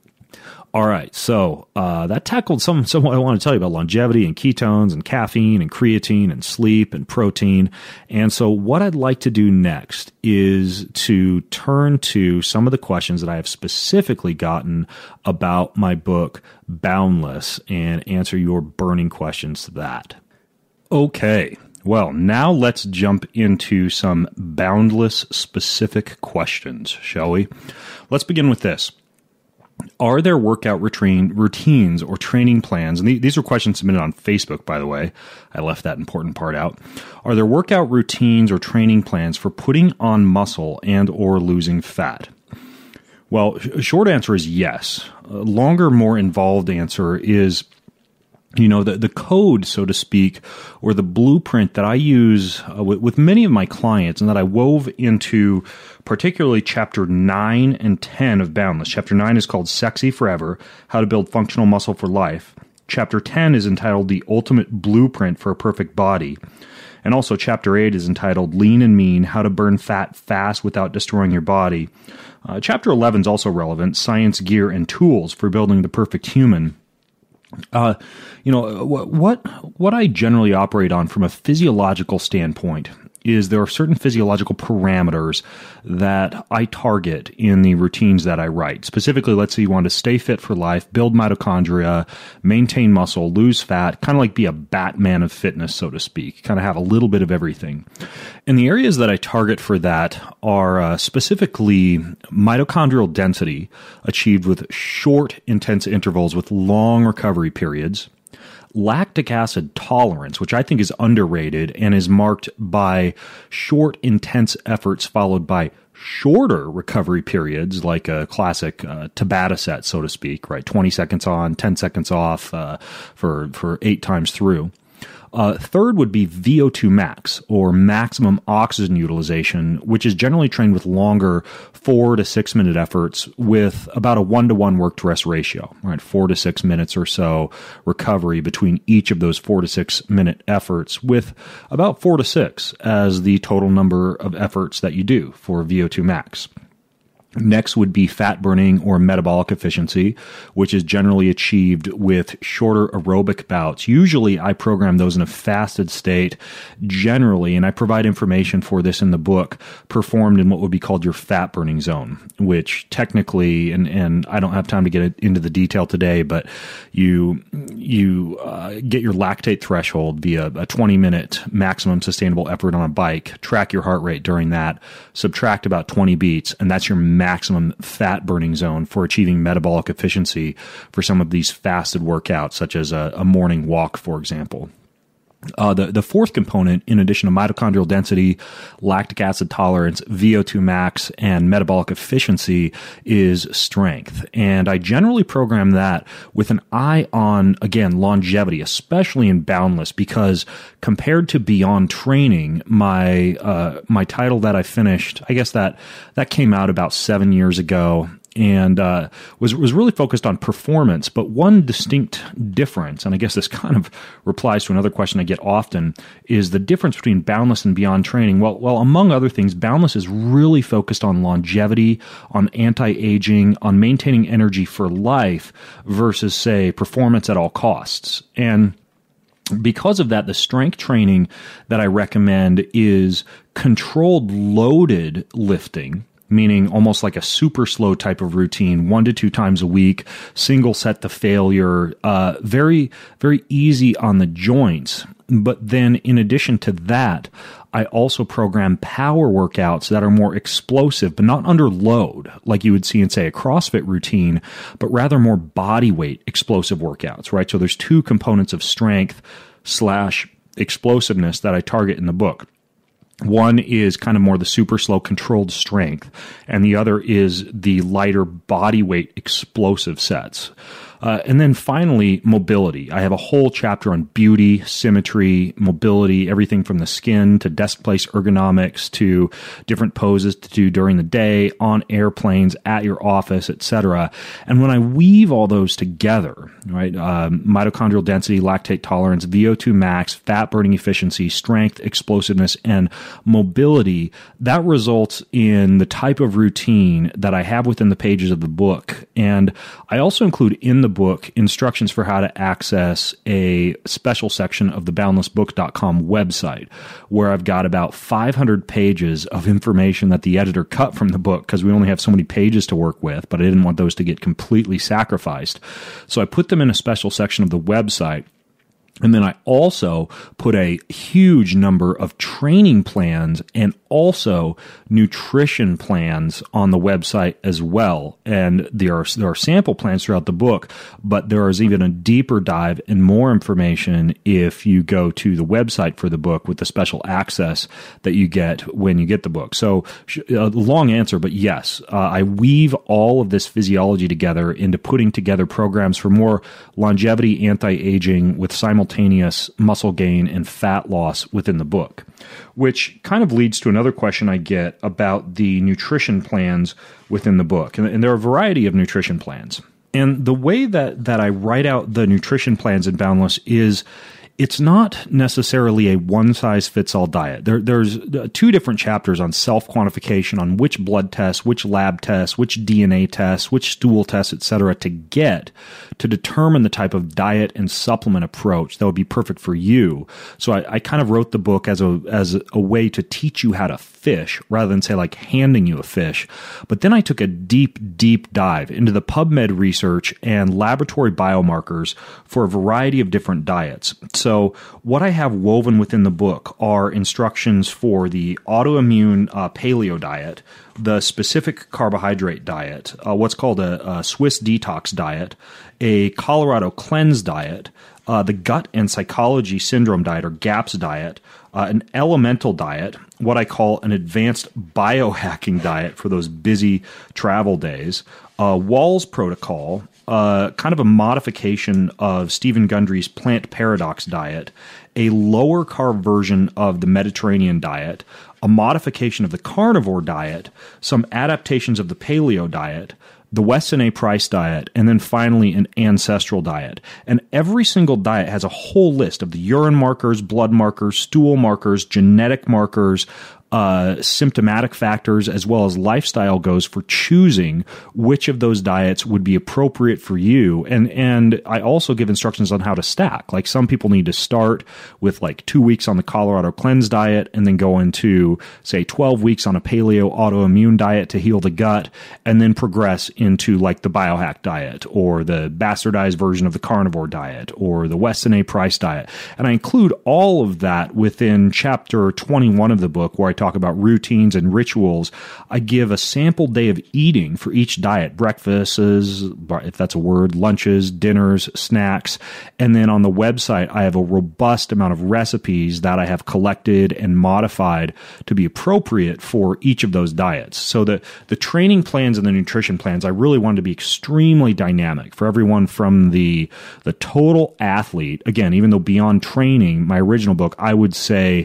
Speaker 2: All right, so uh, that tackled some, some what I want to tell you about longevity and ketones and caffeine and creatine and sleep and protein. And so what I'd like to do next is to turn to some of the questions that I have specifically gotten about my book, Boundless, and answer your burning questions to that. Okay, well, now let's jump into some Boundless specific questions, shall we? Let's begin with this. Are there workout routine, routines or training plans? And these are questions submitted on Facebook, by the way. I left that important part out. Are there workout routines or training plans for putting on muscle and or losing fat? Well, a short answer is yes. A longer, more involved answer is, you know, the, the code, so to speak, or the blueprint that I use uh, with, with many of my clients, and that I wove into particularly chapter nine and ten of Boundless. Chapter nine is called Sexy Forever, How to Build Functional Muscle for Life. Chapter ten is entitled The Ultimate Blueprint for a Perfect Body. And also chapter eight is entitled Lean and Mean, How to Burn Fat Fast Without Destroying Your Body. Uh, chapter eleven is also relevant, Science, Gear, and Tools for Building the Perfect Human. Uh, you know, what what I generally operate on from a physiological standpoint is there are certain physiological parameters that I target in the routines that I write. Specifically, let's say you want to stay fit for life, build mitochondria, maintain muscle, lose fat, kind of like be a Batman of fitness, so to speak, kind of have a little bit of everything. And the areas that I target for that are uh, specifically mitochondrial density achieved with short, intense intervals with long recovery periods, lactic acid tolerance, which I think is underrated and is marked by short, intense efforts followed by shorter recovery periods, like a classic uh, Tabata set, so to speak, right? twenty seconds on, ten seconds off uh, for, for eight times through. Uh, third would be V O two max, or maximum oxygen utilization, which is generally trained with longer four to six minute efforts with about a one to one work to rest ratio, right? Four to six minutes or so recovery between each of those four to six minute efforts, with about four to six as the total number of efforts that you do for V O two max. Next would be fat burning or metabolic efficiency, which is generally achieved with shorter aerobic bouts. Usually I program those in a fasted state generally, and I provide information for this in the book, performed in what would be called your fat burning zone, which technically, and, and I don't have time to get into the detail today, but you, you uh, get your lactate threshold via a twenty minute maximum sustainable effort on a bike, track your heart rate during that, subtract about twenty beats, and that's your maximum fat burning zone for achieving metabolic efficiency for some of these fasted workouts, such as a, a morning walk, for example. Uh, the, the fourth component, in addition to mitochondrial density, lactic acid tolerance, V O two max, and metabolic efficiency, is strength. And I generally program that with an eye on, again, longevity, especially in Boundless, because compared to Beyond Training, my uh, my title that I finished, I guess that that came out about seven years ago, and uh, was was really focused on performance. But one distinct difference, and I guess this kind of replies to another question I get often, is the difference between Boundless and Beyond Training. Well, well, among other things, Boundless is really focused on longevity, on anti-aging, on maintaining energy for life, versus, say, performance at all costs. And because of that, the strength training that I recommend is controlled loaded lifting, meaning almost like a super slow type of routine, one to two times a week, single set to failure, uh, very, very easy on the joints. But then in addition to that, I also program power workouts that are more explosive, but not under load, like you would see in, say, a CrossFit routine, but rather more body weight explosive workouts, right? So there's two components of strength slash explosiveness that I target in the book. One is kind of more the super slow controlled strength, and the other is the lighter body weight explosive sets. Uh, and then finally, mobility. I have a whole chapter on beauty, symmetry, mobility, everything from the skin to desk place ergonomics to different poses to do during the day, on airplanes, at your office, et cetera. And when I weave all those together, right, um, mitochondrial density, lactate tolerance, V O two max, fat burning efficiency, strength, explosiveness, and mobility, that results in the type of routine that I have within the pages of the book. And I also include in the book instructions for how to access a special section of the boundless book dot com website, where I've got about five hundred pages of information that the editor cut from the book because we only have so many pages to work with, but I didn't want those to get completely sacrificed. So I put them in a special section of the website. And then I also put a huge number of training plans and also nutrition plans on the website as well. And there are there are sample plans throughout the book, but there is even a deeper dive and more information if you go to the website for the book with the special access that you get when you get the book. So a long answer, but yes, uh, I weave all of this physiology together into putting together programs for more longevity, anti-aging with simultaneous simultaneous muscle gain and fat loss within the book, which kind of leads to another question I get about the nutrition plans within the book. And, and there are a variety of nutrition plans. And the way that, that I write out the nutrition plans in Boundless is it's not necessarily a one-size-fits-all diet. There, there's two different chapters on self-quantification, on which blood tests, which lab tests, which D N A tests, which stool tests, et cetera, to get to determine the type of diet and supplement approach that would be perfect for you. So I, I kind of wrote the book as a as a way to teach you how to fish rather than say like handing you a fish. But then I took a deep, deep dive into the PubMed research and laboratory biomarkers for a variety of different diets. So So what I have woven within the book are instructions for the autoimmune uh, paleo diet, the specific carbohydrate diet, uh, what's called a, a Swiss detox diet, a Colorado cleanse diet, uh, the Gut and Psychology Syndrome diet, or GAPS diet, uh, an elemental diet, what I call an advanced biohacking diet for those busy travel days, uh, Wahls Protocol, uh, kind of a modification of Stephen Gundry's Plant Paradox diet, a lower carb version of the Mediterranean diet, a modification of the carnivore diet, some adaptations of the paleo diet, the Weston A. Price diet, and then finally an ancestral diet. And every single diet has a whole list of the urine markers, blood markers, stool markers, genetic markers, uh, symptomatic factors, as well as lifestyle goes for choosing which of those diets would be appropriate for you. And and I also give instructions on how to stack. Like some people need to start with like two weeks on the Colorado Cleanse diet and then go into, say, twelve weeks on a paleo autoimmune diet to heal the gut, and then progress into like the biohack diet or the bastardized version of the carnivore diet or the Weston A. Price diet. And I include all of that within chapter twenty-one of the book, where I talk about routines and rituals. I give a sample day of eating for each diet, breakfasts, if that's a word, lunches, dinners, snacks. And then on the website, I have a robust amount of recipes that I have collected and modified to be appropriate for each of those diets. So the, the training plans and the nutrition plans, I really wanted to be extremely dynamic for everyone from the, the total athlete. Again, even though Beyond Training, my original book, I would say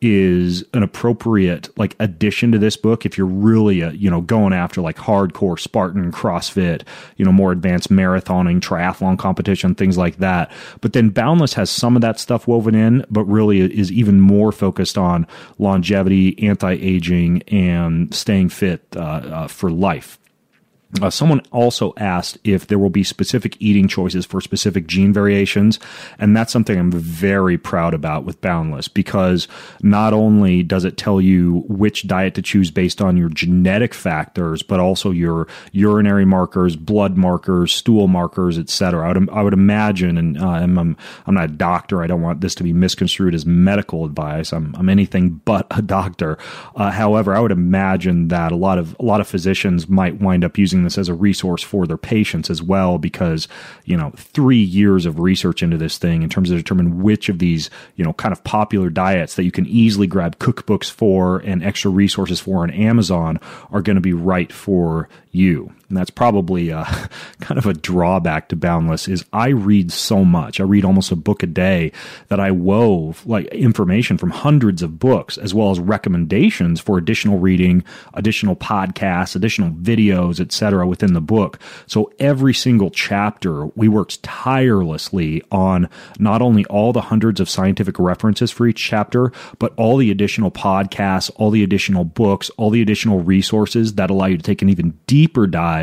Speaker 2: is an appropriate like addition to this book if you're really a, you know, going after like hardcore Spartan, CrossFit, you know, more advanced marathoning, triathlon competition, things like that. But then Boundless has some of that stuff woven in, but really is even more focused on longevity, anti-aging, and staying fit uh, uh, for life. Uh, someone also asked if there will be specific eating choices for specific gene variations, and that's something I'm very proud about with Boundless, because not only does it tell you which diet to choose based on your genetic factors, but also your urinary markers, blood markers, stool markers, et cetera. I would, I would imagine, and uh, I'm, I'm, I'm not a doctor, I don't want this to be misconstrued as medical advice. I'm, I'm anything but a doctor. Uh, however, I would imagine that a lot of a lot of physicians might wind up using this as a resource for their patients as well, because, you know, three years of research into this thing in terms of determine which of these, you know, kind of popular diets that you can easily grab cookbooks for and extra resources for on Amazon are going to be right for you. And that's probably uh, kind of a drawback to Boundless is I read so much. I read almost a book a day that I wove like information from hundreds of books, as well as recommendations for additional reading, additional podcasts, additional videos, et cetera within the book. So every single chapter, we worked tirelessly on not only all the hundreds of scientific references for each chapter, but all the additional podcasts, all the additional books, all the additional resources that allow you to take an even deeper dive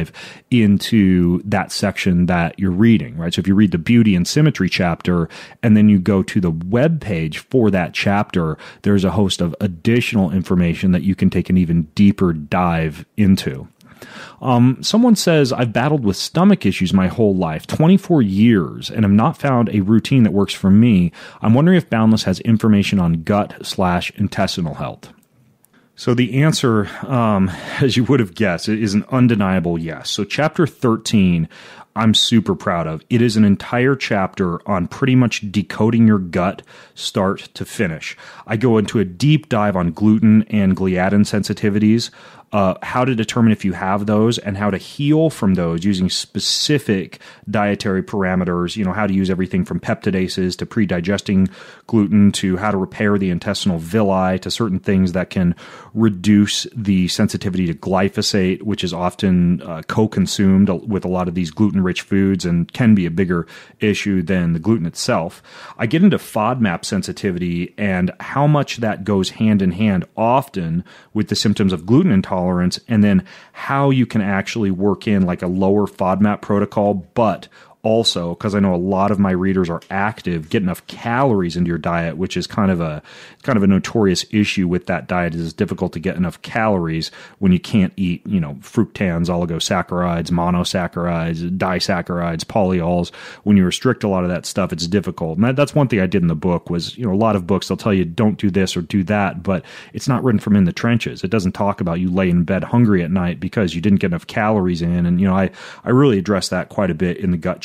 Speaker 2: into that section that you're reading, right? So if you read the beauty and symmetry chapter and then you go to the web page for that chapter, there's a host of additional information that you can take an even deeper dive into. Um, someone says, I've battled with stomach issues my whole life, twenty-four years, and have not found a routine that works for me. I'm wondering if Boundless has information on gut slash intestinal health. So the answer, um, as you would have guessed, is an undeniable yes. So chapter thirteen, I'm super proud of. It is an entire chapter on pretty much decoding your gut start to finish. I go into a deep dive on gluten and gliadin sensitivities, uh, how to determine if you have those, and how to heal from those using specific dietary parameters, you know, how to use everything from peptidases to pre-digesting gluten to how to repair the intestinal villi to certain things that can reduce the sensitivity to glyphosate, which is often uh, co-consumed with a lot of these gluten-rich foods and can be a bigger issue than the gluten itself. I get into FODMAP sensitivity and how much that goes hand in hand often with the symptoms of gluten intolerance, and then how you can actually work in like a lower FODMAP protocol, but also, because I know a lot of my readers are active, get enough calories into your diet, which is kind of a kind of a notorious issue with that diet. Is it's difficult to get enough calories when you can't eat, you know, fructans, oligosaccharides, monosaccharides, disaccharides, polyols. When you restrict a lot of that stuff, it's difficult. And that, that's one thing I did in the book was, you know, a lot of books, they'll tell you don't do this or do that, but it's not written from in the trenches. It doesn't talk about you lay in bed hungry at night because you didn't get enough calories in. And, you know, I, I really address that quite a bit in the gut chapter.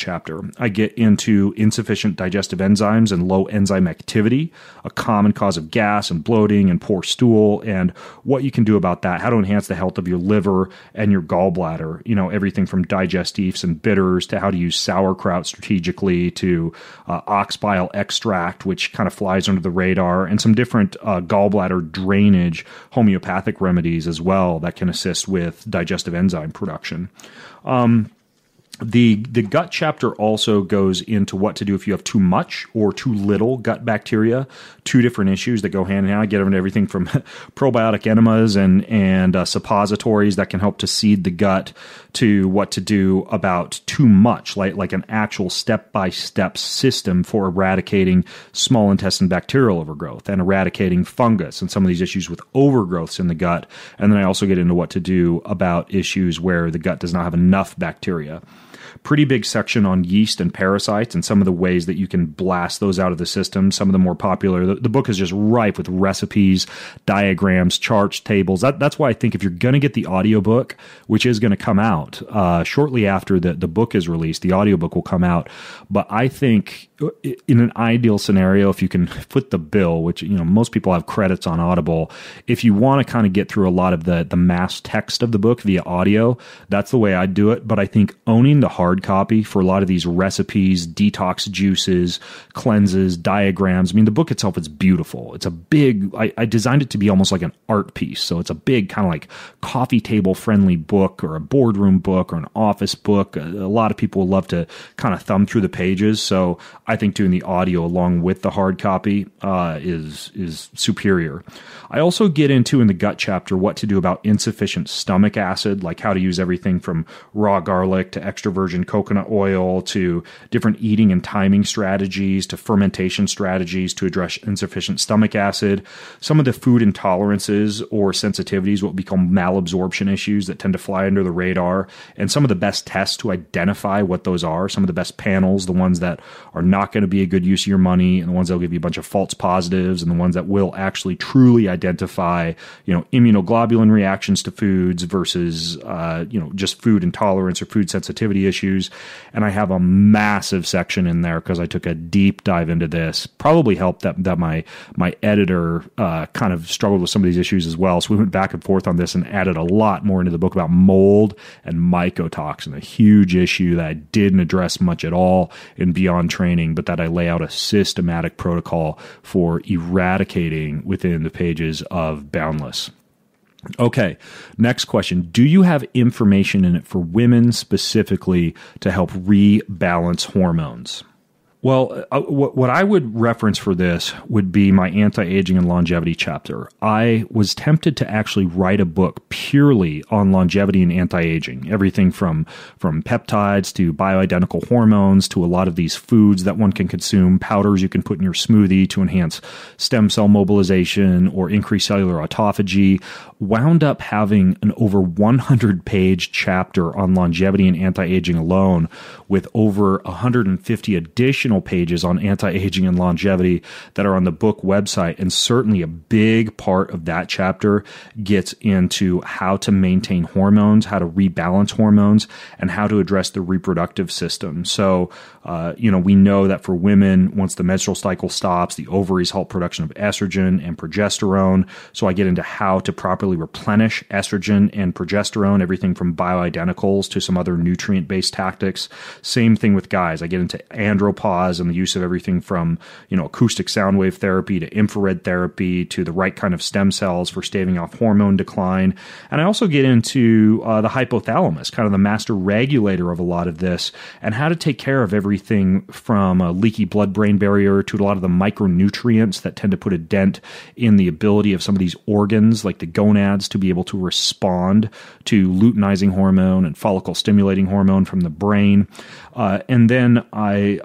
Speaker 2: chapter. I get into insufficient digestive enzymes and low enzyme activity, a common cause of gas and bloating and poor stool, and what you can do about that, how to enhance the health of your liver and your gallbladder. You know, everything from digestifs and bitters to how to use sauerkraut strategically to uh, ox bile extract, which kind of flies under the radar, and some different uh, gallbladder drainage homeopathic remedies as well that can assist with digestive enzyme production. Um, The the gut chapter also goes into what to do if you have too much or too little gut bacteria. Two different issues that go hand in hand. I get into everything from probiotic enemas and and uh, suppositories that can help to seed the gut to what to do about too much, like like an actual step by step system for eradicating small intestine bacterial overgrowth and eradicating fungus and some of these issues with overgrowths in the gut. And then I also get into what to do about issues where the gut does not have enough bacteria. Pretty big section on yeast and parasites and some of the ways that you can blast those out of the system. Some of the more popular. The, the book is just ripe with recipes, diagrams, charts, tables. That, that's why I think if you're going to get the audiobook, which is going to come out uh, shortly after the, the book is released, the audiobook will come out. But I think in an ideal scenario, if you can foot the bill, which, you know, most people have credits on Audible, if you want to kind of get through a lot of the, the mass text of the book via audio, that's the way I'd do it. But I think owning the hard copy for a lot of these recipes, detox juices, cleanses, diagrams. I mean, the book itself is beautiful. It's a big, I, I designed it to be almost like an art piece. So it's a big kind of like coffee table friendly book or a boardroom book or an office book. A, a lot of people love to kind of thumb through the pages. So I think doing the audio along with the hard copy uh, is, is superior. I also get into in the gut chapter what to do about insufficient stomach acid, like how to use everything from raw garlic to extra virgin coconut oil to different eating and timing strategies to fermentation strategies to address insufficient stomach acid. Some of the food intolerances or sensitivities, what we call malabsorption issues that tend to fly under the radar, and some of the best tests to identify what those are, some of the best panels, the ones that are not going to be a good use of your money and the ones that will give you a bunch of false positives and the ones that will actually truly identify, you know, immunoglobulin reactions to foods versus, uh, you know, just food intolerance or food sensitivity issues. And I have a massive section in there because I took a deep dive into this. Probably helped that, that my my editor uh, kind of struggled with some of these issues as well. So we went back and forth on this and added a lot more into the book about mold and mycotoxin, a huge issue that I didn't address much at all in Beyond Training, but that I lay out a systematic protocol for eradicating within the pages of Boundless. Okay, next question. Do you have information in it for women specifically to help rebalance hormones? Well, uh, what, what I would reference for this would be my anti-aging and longevity chapter. I was tempted to actually write a book purely on longevity and anti-aging, everything from, from peptides to bioidentical hormones to a lot of these foods that one can consume, powders you can put in your smoothie to enhance stem cell mobilization or increase cellular autophagy. Wound up having an over one hundred page chapter on longevity and anti-aging alone, with over one hundred fifty additional pages on anti-aging and longevity that are on the book website. And certainly a big part of that chapter gets into how to maintain hormones, how to rebalance hormones, and how to address the reproductive system. So, uh, you know, we know that for women, once the menstrual cycle stops, the ovaries halt production of estrogen and progesterone. So I get into how to properly replenish estrogen and progesterone, everything from bioidenticals to some other nutrient-based tactics. Same thing with guys. I get into andropause and the use of everything from, you know, acoustic sound wave therapy to infrared therapy to the right kind of stem cells for staving off hormone decline. And I also get into uh, the hypothalamus, kind of the master regulator of a lot of this, and how to take care of everything from a leaky blood-brain barrier to a lot of the micronutrients that tend to put a dent in the ability of some of these organs, like the gonads, to be able to respond to luteinizing hormone and follicle-stimulating hormone from the brain. Uh, and then I, I basically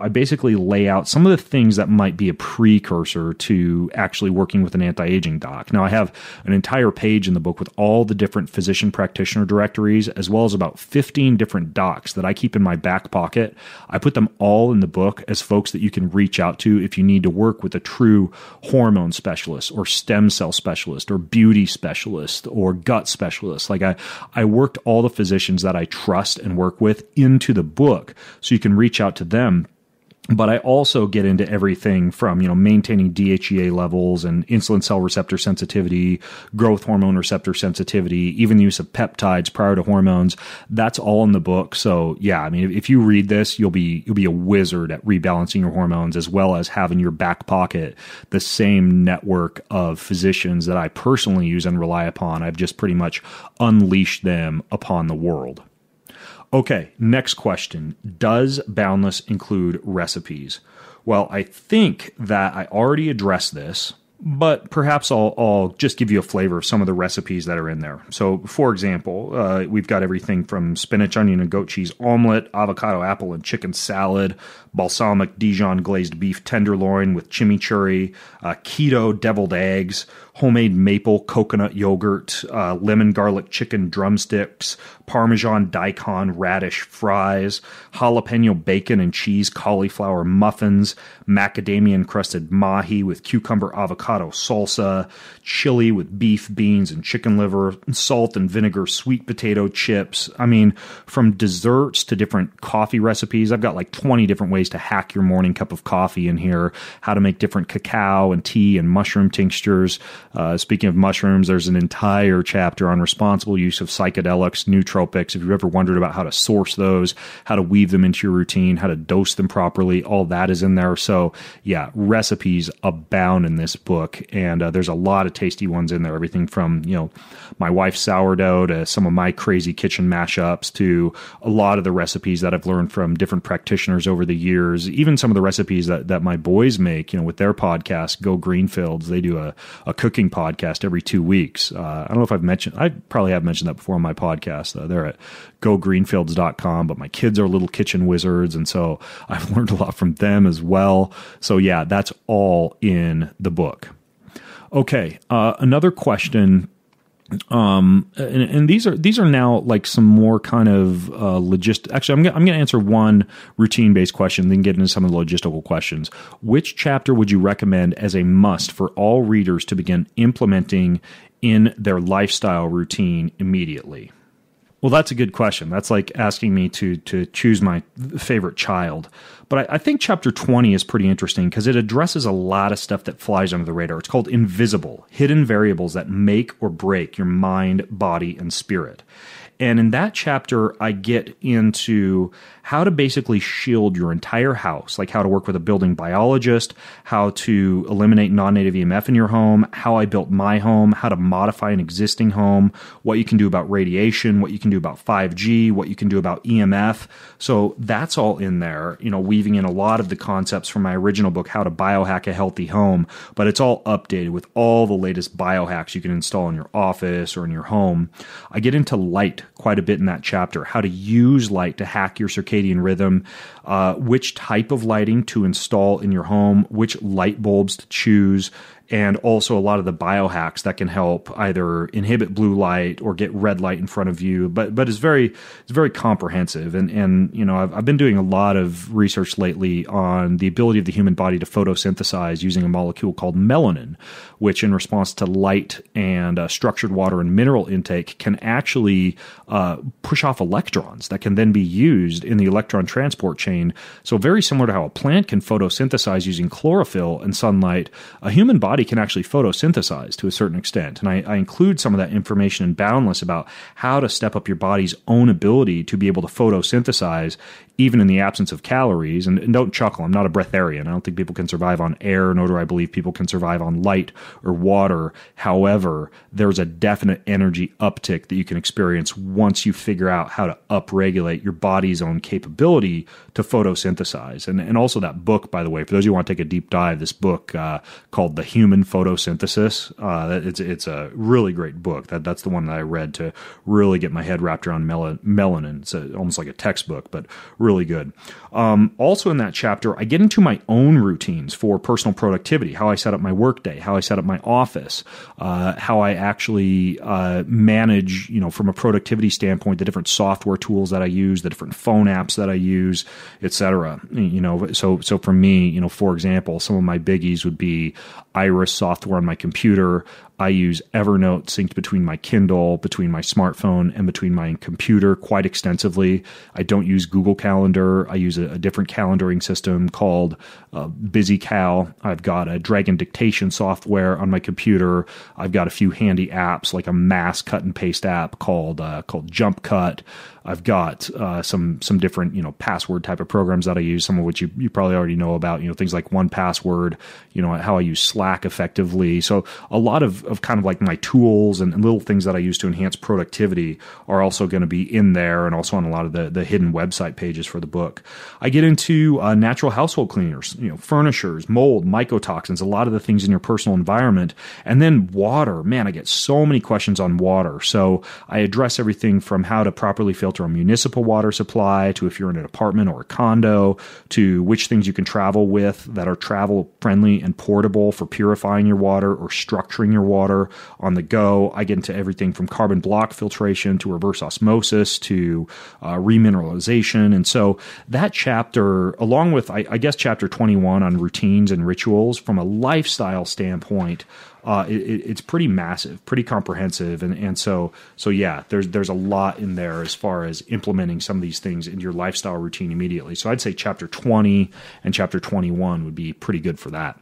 Speaker 2: basically lay out some of the things that might be a precursor to actually working with an anti-aging doc. Now, I have an entire page in the book with all the different physician practitioner directories, as well as about fifteen different docs that I keep in my back pocket. I put them all in the book as folks that you can reach out to if you need to work with a true hormone specialist or stem cell specialist or beauty specialist or gut specialist. Like I, I worked all the physicians that I trust and work with into the book so you can reach out to them. But I also get into everything from, you know, maintaining D H E A levels and insulin cell receptor sensitivity, growth hormone receptor sensitivity, even the use of peptides prior to hormones. That's all in the book. So yeah, I mean, if you read this, you'll be you'll be a wizard at rebalancing your hormones, as well as having your back pocket the same network of physicians that I personally use and rely upon. I've just pretty much unleashed them upon the world. Okay, next question. Does Boundless include recipes? Well, I think that I already addressed this, but perhaps I'll, I'll just give you a flavor of some of the recipes that are in there. So, for example, uh, we've got everything from spinach, onion, and goat cheese omelet, avocado, apple, and chicken salad, balsamic Dijon glazed beef tenderloin with chimichurri, uh, keto deviled eggs, homemade maple coconut yogurt, uh, lemon garlic chicken drumsticks, Parmesan daikon radish fries, jalapeno bacon and cheese cauliflower muffins, macadamia encrusted mahi with cucumber avocado salsa, chili with beef, beans, and chicken liver, salt and vinegar sweet potato chips. I mean, from desserts to different coffee recipes, I've got like twenty different ways to hack your morning cup of coffee in here, how to make different cacao and tea and mushroom tinctures. Uh, speaking of mushrooms, there's an entire chapter on responsible use of psychedelics, nootropics. If you've ever wondered about how to source those, how to weave them into your routine, how to dose them properly, all that is in there. So yeah, recipes abound in this book, and uh, there's a lot of tasty ones in there. Everything from, you know, my wife's sourdough to some of my crazy kitchen mashups to a lot of the recipes that I've learned from different practitioners over the years. Even some of the recipes that, that my boys make, you know, with their podcast, Go Greenfields. They do a, a cooking podcast every two weeks. Uh, I don't know if I've mentioned, I probably have mentioned that before on my podcast. Uh, they're at go greenfields dot com, but my kids are little kitchen wizards, and so I've learned a lot from them as well. So yeah, that's all in the book. Okay, uh, another question. Um, and, and these are these are now like some more kind of uh, logist. Actually, I'm gonna, I'm going to answer one routine based question, then get into some of the logistical questions. Which chapter would you recommend as a must for all readers to begin implementing in their lifestyle routine immediately? Well, that's a good question. That's like asking me to to choose my favorite child. But I, I think chapter twenty is pretty interesting because it addresses a lot of stuff that flies under the radar. It's called Invisible, Hidden Variables That Make or Break Your Mind, Body, and Spirit. And in that chapter, I get into how to basically shield your entire house, like how to work with a building biologist, how to eliminate non-native E M F in your home, how I built my home, how to modify an existing home, what you can do about radiation, what you can do about five G, what you can do about E M F. So that's all in there, you know, weaving in a lot of the concepts from my original book, How to Biohack a Healthy Home, but it's all updated with all the latest biohacks you can install in your office or in your home. I get into light quite a bit in that chapter, how to use light to hack your circadian rhythm, uh, which type of lighting to install in your home, which light bulbs to choose, and also a lot of the biohacks that can help either inhibit blue light or get red light in front of you. But but it's very it's very comprehensive. And and you know I've I've been doing a lot of research lately on the ability of the human body to photosynthesize using a molecule called melanin, which in response to light and uh, structured water and mineral intake can actually uh, push off electrons that can then be used in the electron transport chain. So very similar to how a plant can photosynthesize using chlorophyll and sunlight, a human body can actually photosynthesize to a certain extent. And I, I include some of that information in Boundless about how to step up your body's own ability to be able to photosynthesize even in the absence of calories. And, and don't chuckle, I'm not a breatharian. I don't think people can survive on air, nor do I believe people can survive on light or water. However, there's a definite energy uptick that you can experience once you figure out how to upregulate your body's own capability to photosynthesize. And, and also that book, by the way, for those of you who want to take a deep dive, this book uh, called The Human Human Photosynthesis. Uh, it's it's a really great book. That that's the one that I read to really get my head wrapped around mel- melanin. It's a, almost like a textbook, but really good. Um, also in that chapter, I get into my own routines for personal productivity, how I set up my workday, how I set up my office, uh, how I actually uh, manage, you know, from a productivity standpoint, the different software tools that I use, the different phone apps that I use, et cetera. You know, so so for me, you know, for example, some of my biggies would be Iris software on my computer. I use Evernote synced between my Kindle, between my smartphone, and between my computer quite extensively. I don't use Google Calendar. I use a, a different calendaring system called uh, BusyCal. I've got a Dragon dictation software on my computer. I've got a few handy apps like a mass cut and paste app called uh, called JumpCut. I've got uh, some some different, you know, password type of programs that I use, some of which you, you probably already know about, you know, things like one password, you know, how I use Slack effectively. So a lot of, of kind of like my tools and, and little things that I use to enhance productivity are also going to be in there, and also on a lot of the, the hidden website pages for the book. I get into uh, natural household cleaners, you know, furnishers, mold, mycotoxins, a lot of the things in your personal environment. And then water. Man, I get so many questions on water. So I address everything from how to properly filter a municipal water supply, to if you're in an apartment or a condo, to which things you can travel with that are travel friendly and portable for purifying your water or structuring your water on the go. I get into everything from carbon block filtration to reverse osmosis to uh, remineralization. And so that chapter, along with, I, I guess, chapter twenty-one on routines and rituals from a lifestyle standpoint, Uh, it, it's pretty massive, pretty comprehensive, and and so so yeah, there's there's a lot in there as far as implementing some of these things into your lifestyle routine immediately. So I'd say chapter twenty and chapter twenty-one would be pretty good for that.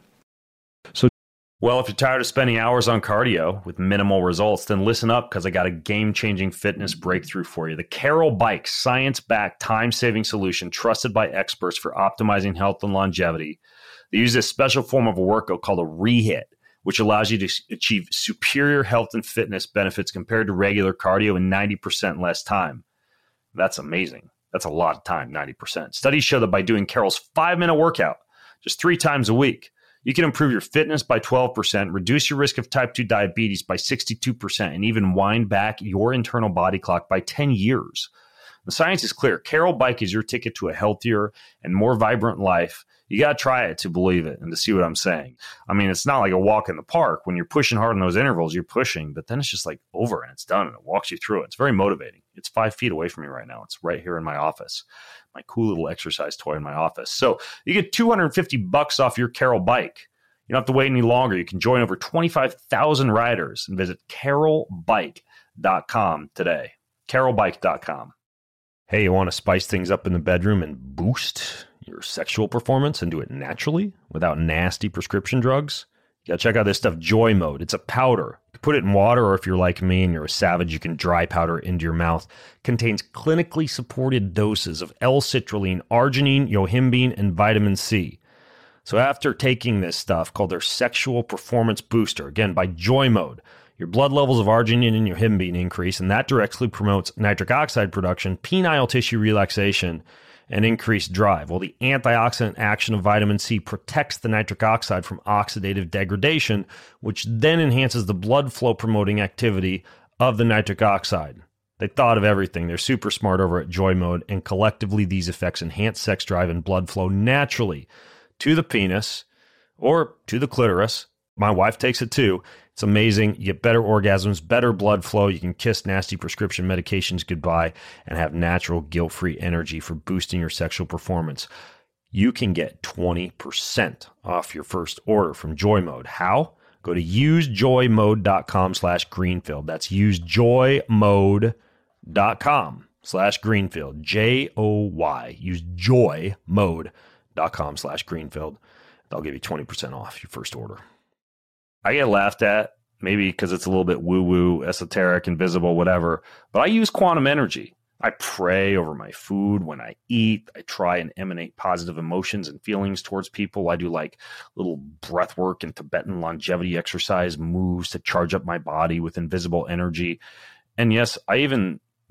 Speaker 2: So,
Speaker 3: well, if you're tired of spending hours on cardio with minimal results, then listen up, because I got a game-changing fitness breakthrough for you. The Carol Bike science-backed time-saving solution trusted by experts for optimizing health and longevity. They use this special form of a workout called a rehit, which allows you to achieve superior health and fitness benefits compared to regular cardio in ninety percent less time. That's amazing. That's a lot of time, ninety percent. Studies show that by doing Carol's five-minute workout just three times a week, you can improve your fitness by twelve percent, reduce your risk of type two diabetes by sixty-two percent, and even wind back your internal body clock by ten years. The science is clear. Carol Bike is your ticket to a healthier and more vibrant life. You got to try it to believe it and to see what I'm saying. I mean, it's not like a walk in the park. When you're pushing hard in those intervals, you're pushing, but then it's just like over and it's done, and it walks you through it. It's very motivating. It's five feet away from me right now. It's right here in my office, my cool little exercise toy in my office. So you get two hundred fifty bucks off your Carol Bike. You don't have to wait any longer. You can join over twenty-five thousand riders and visit carol bike dot com today. carol bike dot com. Hey, you want to spice things up in the bedroom and boost your sexual performance and do it naturally without nasty prescription drugs? You got to check out this stuff, Joy Mode. It's a powder. You can put it in water, or if you're like me and you're a savage, you can dry powder into your mouth. It contains clinically supported doses of L-citrulline, arginine, yohimbine, and vitamin C. So after taking this stuff called their Sexual Performance Booster, again, by Joy Mode, your blood levels of arginine and yohimbine increase, and that directly promotes nitric oxide production, penile tissue relaxation, and increased drive. Well, the antioxidant action of vitamin C protects the nitric oxide from oxidative degradation, which then enhances the blood flow promoting activity of the nitric oxide. They thought of everything. They're super smart over at Joy Mode, and collectively these effects enhance sex drive and blood flow naturally to the penis or to the clitoris. My wife takes it too. It's amazing. You get better orgasms, better blood flow. You can kiss nasty prescription medications goodbye and have natural guilt-free energy for boosting your sexual performance. You can get twenty percent off your first order from Joy Mode. How? Go to usejoymode.com slash Greenfield. That's usejoymode.com slash Greenfield. J O Y. Usejoymode.com slash Greenfield. They'll give you twenty percent off your first order. I get laughed at, maybe because it's a little bit woo-woo, esoteric, invisible, whatever, but I use quantum energy. I pray over my food when I eat. I try and emanate positive emotions and feelings towards people. I do like little breath work and Tibetan longevity exercise moves to charge up my body with invisible energy. And yes, I even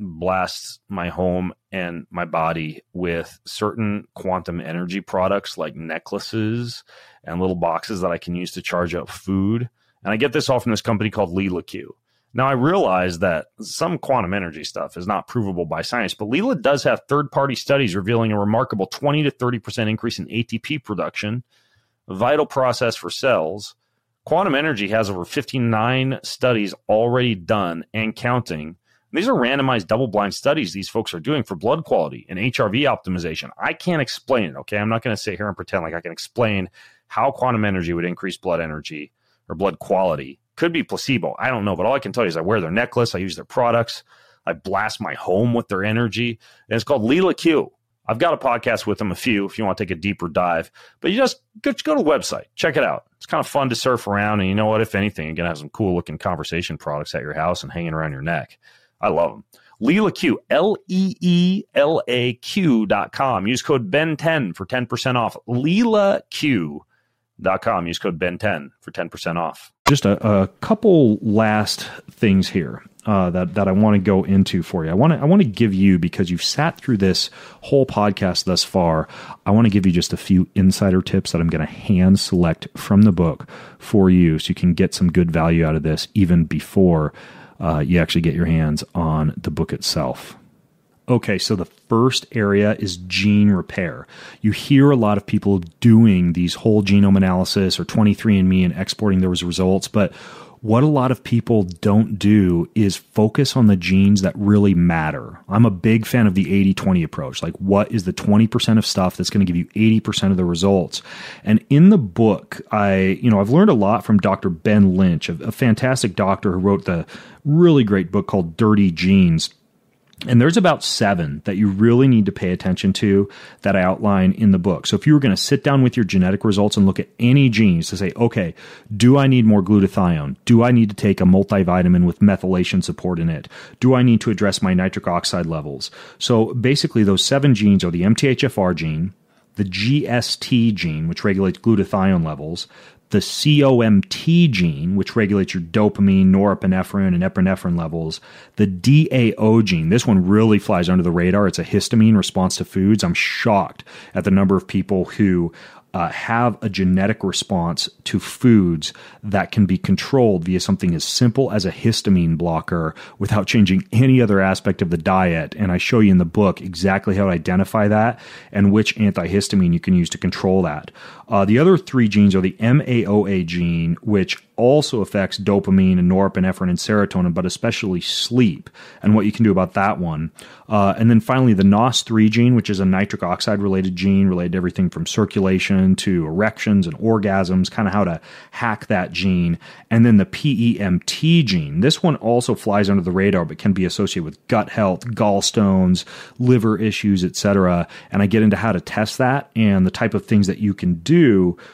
Speaker 3: blast my home and my body with certain quantum energy products like necklaces and little boxes that I can use to charge up food. And I get this all from this company called Leela Q. Now, I realize that some quantum energy stuff is not provable by science, but Leela does have third-party studies revealing a remarkable twenty to thirty percent increase in A T P production, a vital process for cells. Quantum energy has over fifty-nine studies already done and counting. These are randomized double-blind studies these folks are doing for blood quality and H R V optimization. I can't explain it, okay? I'm not going to sit here and pretend like I can explain how quantum energy would increase blood energy or blood quality. Could be placebo. I don't know, but all I can tell you is I wear their necklace, I use their products, I blast my home with their energy, and it's called Leela Q. I've got a podcast with them, a few, if you want to take a deeper dive. But you just go, just go to the website, check it out. It's kind of fun to surf around, and you know what? If anything, you're going to have some cool-looking conversation products at your house and hanging around your neck. I love them. Leela Q, L E E L A Q dot com. Use code B E N ten for ten percent off. Leela Q dot com. Use code B E N ten for ten percent off.
Speaker 2: Just a, a couple last things here uh, that, that I want to go into for you. I want to I want to give you, because you've sat through this whole podcast thus far, I want to give you just a few insider tips that I'm going to hand select from the book for you so you can get some good value out of this even before Uh, you actually get your hands on the book itself. Okay, so the first area is gene repair. You hear a lot of people doing these whole genome analysis or twenty-three and me and exporting those results, but what a lot of people don't do is focus on the genes that really matter. I'm a big fan of the eighty twenty approach. Like, what is the twenty percent of stuff that's going to give you eighty percent of the results? And in the book, I, you know, I've learned a lot from Doctor Ben Lynch, a, a fantastic doctor who wrote the really great book called Dirty Genes. And there's about seven that you really need to pay attention to that I outline in the book. So if you were going to sit down with your genetic results and look at any genes to say, okay, do I need more glutathione? Do I need to take a multivitamin with methylation support in it? Do I need to address my nitric oxide levels? So basically those seven genes are the M T H F R gene, the G S T gene, which regulates glutathione levels, the C O M T gene, which regulates your dopamine, norepinephrine, and epinephrine levels, the D A O gene. This one really flies under the radar. It's a histamine response to foods. I'm shocked at the number of people who uh, have a genetic response to foods that can be controlled via something as simple as a histamine blocker without changing any other aspect of the diet. And I show you in the book exactly how to identify that and which antihistamine you can use to control that. Uh, the other three genes are the M A O A gene, which also affects dopamine and norepinephrine and serotonin, but especially sleep and what you can do about that one. Uh, and then finally, the N O S three gene, which is a nitric oxide related gene related to everything from circulation to erections and orgasms, kind of how to hack that gene. And then the P E M T gene. This one also flies under the radar, but can be associated with gut health, gallstones, liver issues, et cetera. And I get into how to test that and the type of things that you can do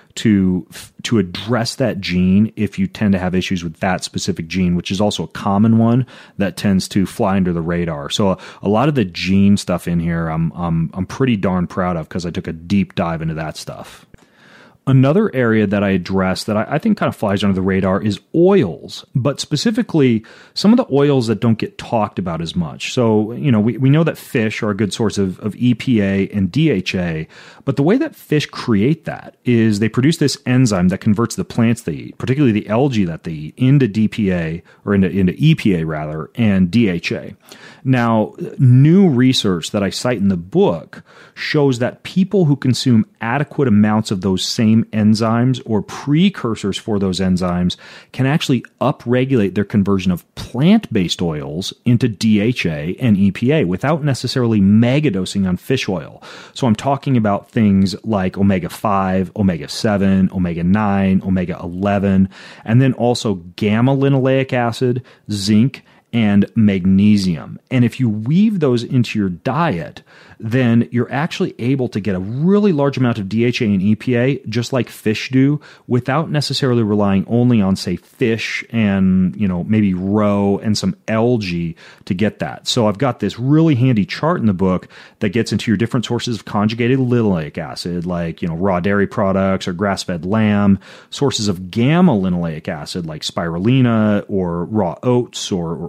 Speaker 2: to to address that gene if you tend to have issues with that specific gene, which is also a common one that tends to fly under the radar. So a, a lot of the gene stuff in here, I'm I'm I'm pretty darn proud of because I took a deep dive into that stuff. Another area that I address that I, I think kind of flies under the radar is oils, but specifically some of the oils that don't get talked about as much. So, you know, we, we know that fish are a good source of, of E P A and D H A, but the way that fish create that is they produce this enzyme that converts the plants they eat, particularly the algae that they eat, into D P A, or into, into E P A rather, and D H A. Now, new research that I cite in the book shows that people who consume adequate amounts of those same enzymes or precursors for those enzymes can actually upregulate their conversion of plant-based oils into D H A and E P A without necessarily megadosing on fish oil. So I'm talking about things like omega five, omega seven, omega nine, omega eleven, and then also gamma-linoleic acid, zinc, and magnesium. And if you weave those into your diet, then you're actually able to get a really large amount of D H A and E P A, just like fish do, without necessarily relying only on, say, fish and, you know, maybe roe and some algae to get that. So I've got this really handy chart in the book that gets into your different sources of conjugated linoleic acid, like, you know, raw dairy products or grass-fed lamb, sources of gamma-linoleic acid like spirulina or raw oats or, or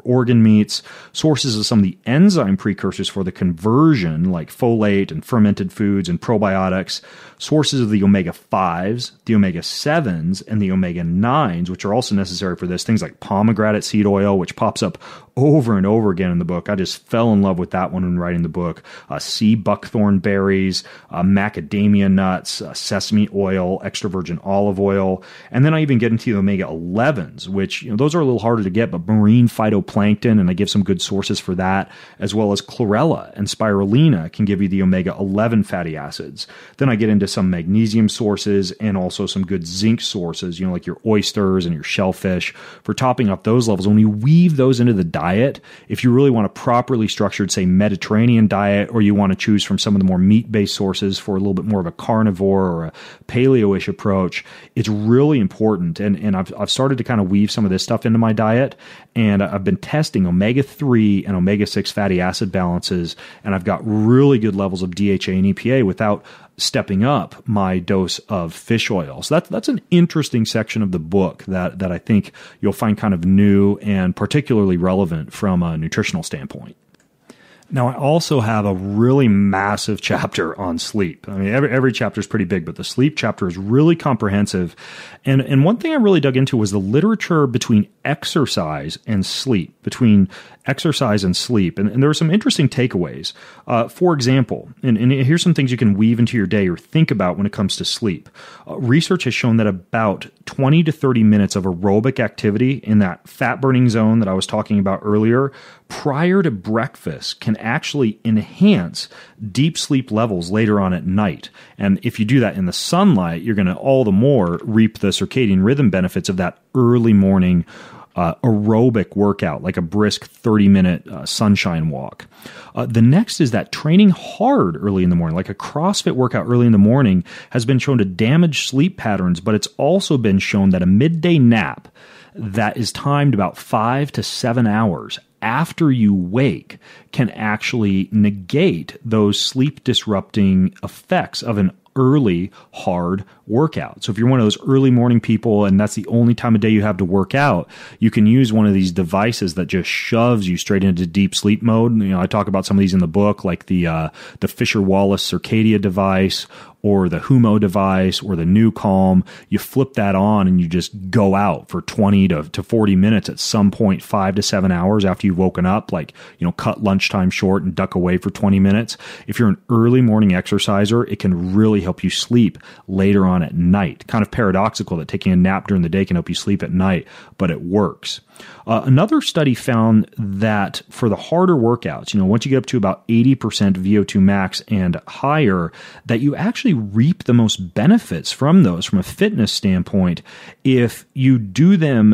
Speaker 2: organ meats, sources of some of the enzyme precursors for the conversion, like folate and fermented foods and probiotics, sources of the omega fives, the omega sevens, and the omega nines, which are also necessary for this. Things like pomegranate seed oil, which pops up over and over again in the book. I just fell in love with that one when writing the book. Uh, sea buckthorn berries, uh, macadamia nuts, uh, sesame oil, extra virgin olive oil. And then I even get into the omega elevens, which, you know, those are a little harder to get, but marine phytoplankton, and I give some good sources for that, as well as chlorella and spirulina can give you the omega eleven fatty acids. Then I get into some magnesium sources and also some good zinc sources, you know, like your oysters and your shellfish for topping up those levels. When you weave those into the diet, if you really want a properly structured, say, Mediterranean diet, or you want to choose from some of the more meat-based sources for a little bit more of a carnivore or a paleo-ish approach, it's really important. And, and I've, I've started to kind of weave some of this stuff into my diet, and I've been testing omega three and omega six fatty acid balances, and I've got really good levels of D H A and E P A without stepping up my dose of fish oil. So that's that's an interesting section of the book that that I think you'll find kind of new and particularly relevant from a nutritional standpoint. Now, I also have a really massive chapter on sleep. I mean, every, every chapter is pretty big, but the sleep chapter is really comprehensive. And, and one thing I really dug into was the literature between exercise and sleep, between exercise and sleep. And, and there were some interesting takeaways. Uh, for example, and, and here's some things you can weave into your day or think about when it comes to sleep. Uh, research has shown that about twenty to thirty minutes of aerobic activity in that fat burning zone that I was talking about earlier prior to breakfast can actually enhance deep sleep levels later on at night. And if you do that in the sunlight, you're going to all the more reap the circadian rhythm benefits of that early morning uh, aerobic workout, like a brisk thirty-minute uh, sunshine walk. Uh, the next is that training hard early in the morning, like a CrossFit workout early in the morning, has been shown to damage sleep patterns, but it's also been shown that a midday nap that is timed about five to seven hours after you wake can actually negate those sleep disrupting effects of an early hard workout. So if you're one of those early morning people and that's the only time of day you have to work out, you can use one of these devices that just shoves you straight into deep sleep mode. You know, I talk about some of these in the book, like the uh, the Fisher-Wallace Circadia device, or the Humo device, or the New Calm. You flip that on and you just go out for twenty to forty minutes at some point, five to seven hours after you've woken up, like, you know, cut lunchtime short and duck away for twenty minutes. If you're an early morning exerciser, it can really help you sleep later on at night. Kind of paradoxical that taking a nap during the day can help you sleep at night, but it works. Uh, another study found that for the harder workouts, you know, once you get up to about eighty percent V O two max and higher, that you actually reap the most benefits from those from a fitness standpoint if you do them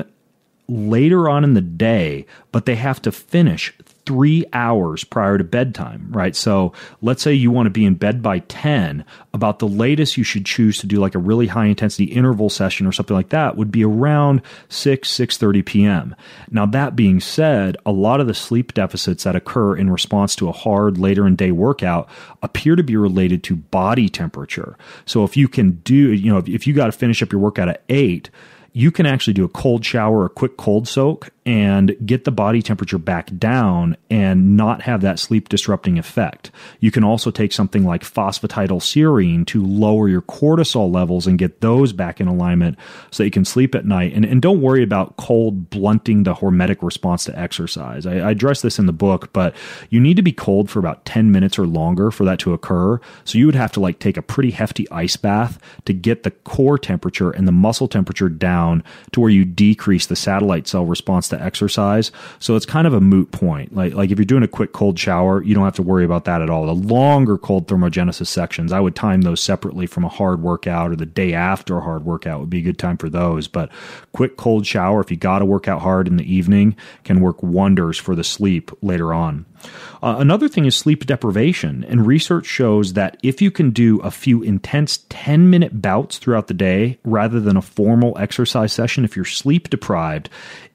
Speaker 2: later on in the day, but they have to finish three hours prior to bedtime, right? So let's say you want to be in bed by ten. About the latest you should choose to do like a really high intensity interval session or something like that would be around six, six thirty p.m. Now, that being said, a lot of the sleep deficits that occur in response to a hard later in day workout appear to be related to body temperature. So if you can do, you know, if, if you got to finish up your workout at eight, you can actually do a cold shower, a quick cold soak, and get the body temperature back down and not have that sleep disrupting effect. You can also take something like phosphatidylserine to lower your cortisol levels and get those back in alignment so that you can sleep at night. And, and don't worry about cold blunting the hormetic response to exercise. I, I address this in the book, but you need to be cold for about ten minutes or longer for that to occur. So you would have to like take a pretty hefty ice bath to get the core temperature and the muscle temperature down to where you decrease the satellite cell response to exercise. So it's kind of a moot point. Like, like if you're doing a quick cold shower, you don't have to worry about that at all. The longer cold thermogenesis sections, I would time those separately from a hard workout, or the day after a hard workout would be a good time for those. But quick cold shower, if you got to work out hard in the evening, can work wonders for the sleep later on. Uh, another thing is sleep deprivation, and research shows that if you can do a few intense ten-minute bouts throughout the day rather than a formal exercise session, if you're sleep deprived, it can actually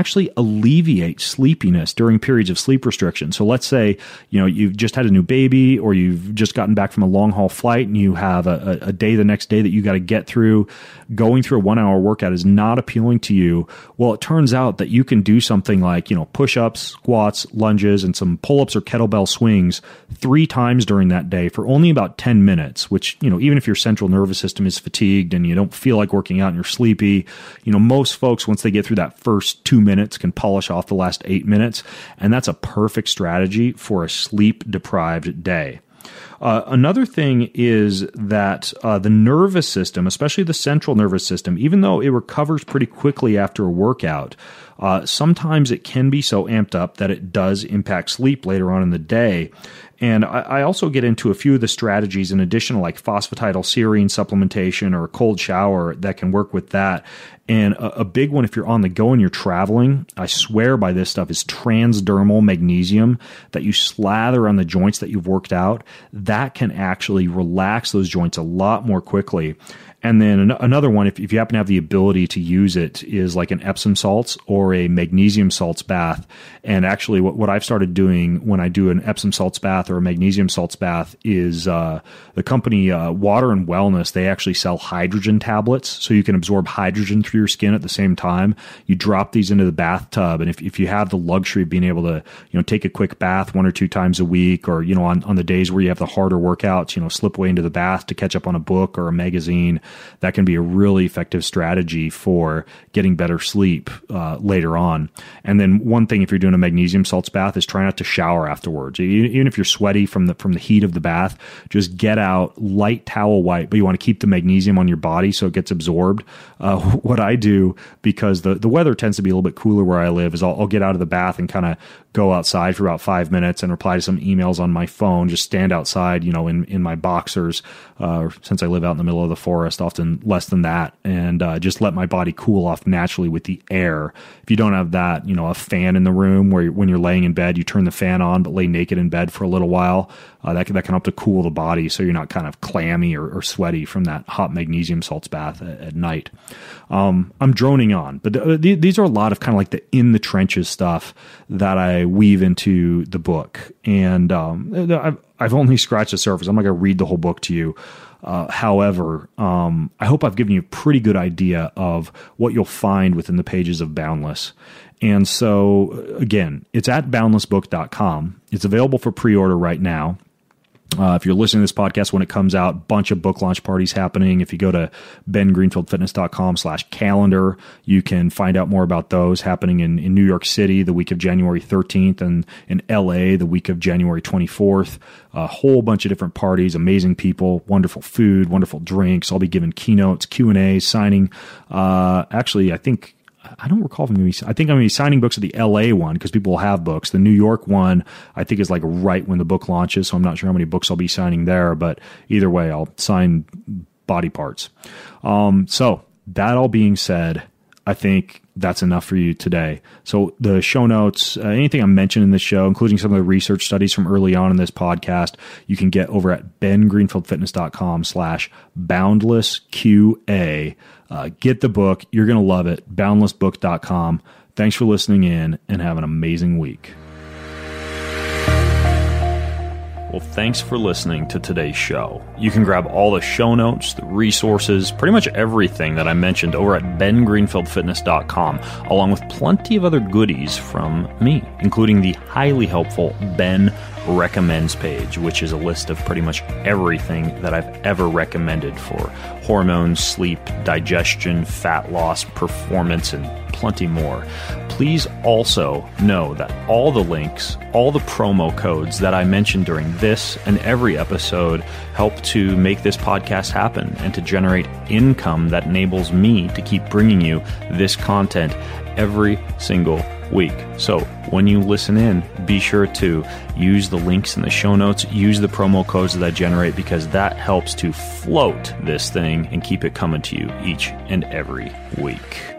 Speaker 2: actually alleviate sleepiness during periods of sleep restriction. So let's say, you know, you've just had a new baby or you've just gotten back from a long haul flight and you have a, a day the next day that you got to get through. Going through a one hour workout is not appealing to you. Well, it turns out that you can do something like, you know, push-ups, squats, lunges, and some pull-ups or kettlebell swings three times during that day for only about ten minutes, which, you know, even if your central nervous system is fatigued and you don't feel like working out and you're sleepy, you know, most folks, once they get through that first two minutes, can polish off the last eight minutes. And that's a perfect strategy for a sleep-deprived day. Uh, another thing is that uh, the nervous system, especially the central nervous system, even though it recovers pretty quickly after a workout, uh, sometimes it can be so amped up that it does impact sleep later on in the day. And I, I also get into a few of the strategies in addition to like phosphatidylserine supplementation or a cold shower that can work with that. And a, a big one, if you're on the go and you're traveling, I swear by this stuff, is transdermal magnesium that you slather on the joints that you've worked out. That can actually relax those joints a lot more quickly. And then an- another one, if, if you happen to have the ability to use it, is like an Epsom salts or a magnesium salts bath. And actually what, what I've started doing when I do an Epsom salts bath or a magnesium salts bath is uh, the company uh, Water and Wellness, they actually sell hydrogen tablets so you can absorb hydrogen through your skin at the same time. You drop these into the bathtub, and if, if you have the luxury of being able to, you know, take a quick bath one or two times a week, or, you know, on, on the days where you have the harder workouts, you know, slip away into the bath to catch up on a book or a magazine, that can be a really effective strategy for getting better sleep uh, later on. And then one thing, if you're doing a magnesium salts bath, is try not to shower afterwards. Even if you're sweaty from the from the heat of the bath, just get out, light towel wipe, but you want to keep the magnesium on your body so it gets absorbed. Uh, what I do, because the, the weather tends to be a little bit cooler where I live, is I'll, I'll get out of the bath and kind of go outside for about five minutes and reply to some emails on my phone, just stand outside, you know, in, in my boxers, uh, since I live out in the middle of the forest, often less than that, and uh, just let my body cool off naturally with the air. If you don't have that, you know, a fan in the room where you're, when you're laying in bed, you turn the fan on, but lay naked in bed for a little while, uh, that, can, that can help to cool the body so you're not kind of clammy or, or sweaty from that hot magnesium salts bath at, at night. Um, I'm droning on, but th- th- these are a lot of kind of like the in the trenches stuff that I weave into the book. And um, I've, I've only scratched the surface. I'm not going to read the whole book to you. Uh, however, um, I hope I've given you a pretty good idea of what you'll find within the pages of Boundless. And so, again, it's at boundless book dot com. It's available for pre-order right now. Uh, if you're listening to this podcast when it comes out, bunch of book launch parties happening. If you go to ben greenfield fitness dot com slash calendar, you can find out more about those happening in, in New York City the week of January thirteenth and in L A the week of January twenty-fourth. A whole bunch of different parties, amazing people, wonderful food, wonderful drinks. I'll be giving keynotes, Q and A's, signing. Uh, actually, I think... I don't recall if I'm going to be, I think I'm going to be signing books at the L A one because people will have books. The New York one, I think, is like right when the book launches. So I'm not sure how many books I'll be signing there, but either way, I'll sign body parts. Um, so that all being said, I think that's enough for you today. So the show notes, uh, anything I mentioned in this show, including some of the research studies from early on in this podcast, you can get over at ben greenfield fitness dot com slash boundless Q A. Uh, get the book. You're going to love it. boundless book dot com. Thanks for listening in and have an amazing week.
Speaker 3: Well, thanks for listening to today's show. You can grab all the show notes, the resources, pretty much everything that I mentioned over at ben greenfield fitness dot com, along with plenty of other goodies from me, including the highly helpful Ben Recommends page, which is a list of pretty much everything that I've ever recommended for hormones, sleep, digestion, fat loss, performance, and plenty more. Please also know that all the links, all the promo codes that I mentioned during this and every episode help to make this podcast happen and to generate income that enables me to keep bringing you this content every single week. So when you listen in, be sure to use the links in the show notes, use the promo codes that I generate, because that helps to float this thing and keep it coming to you each and every week.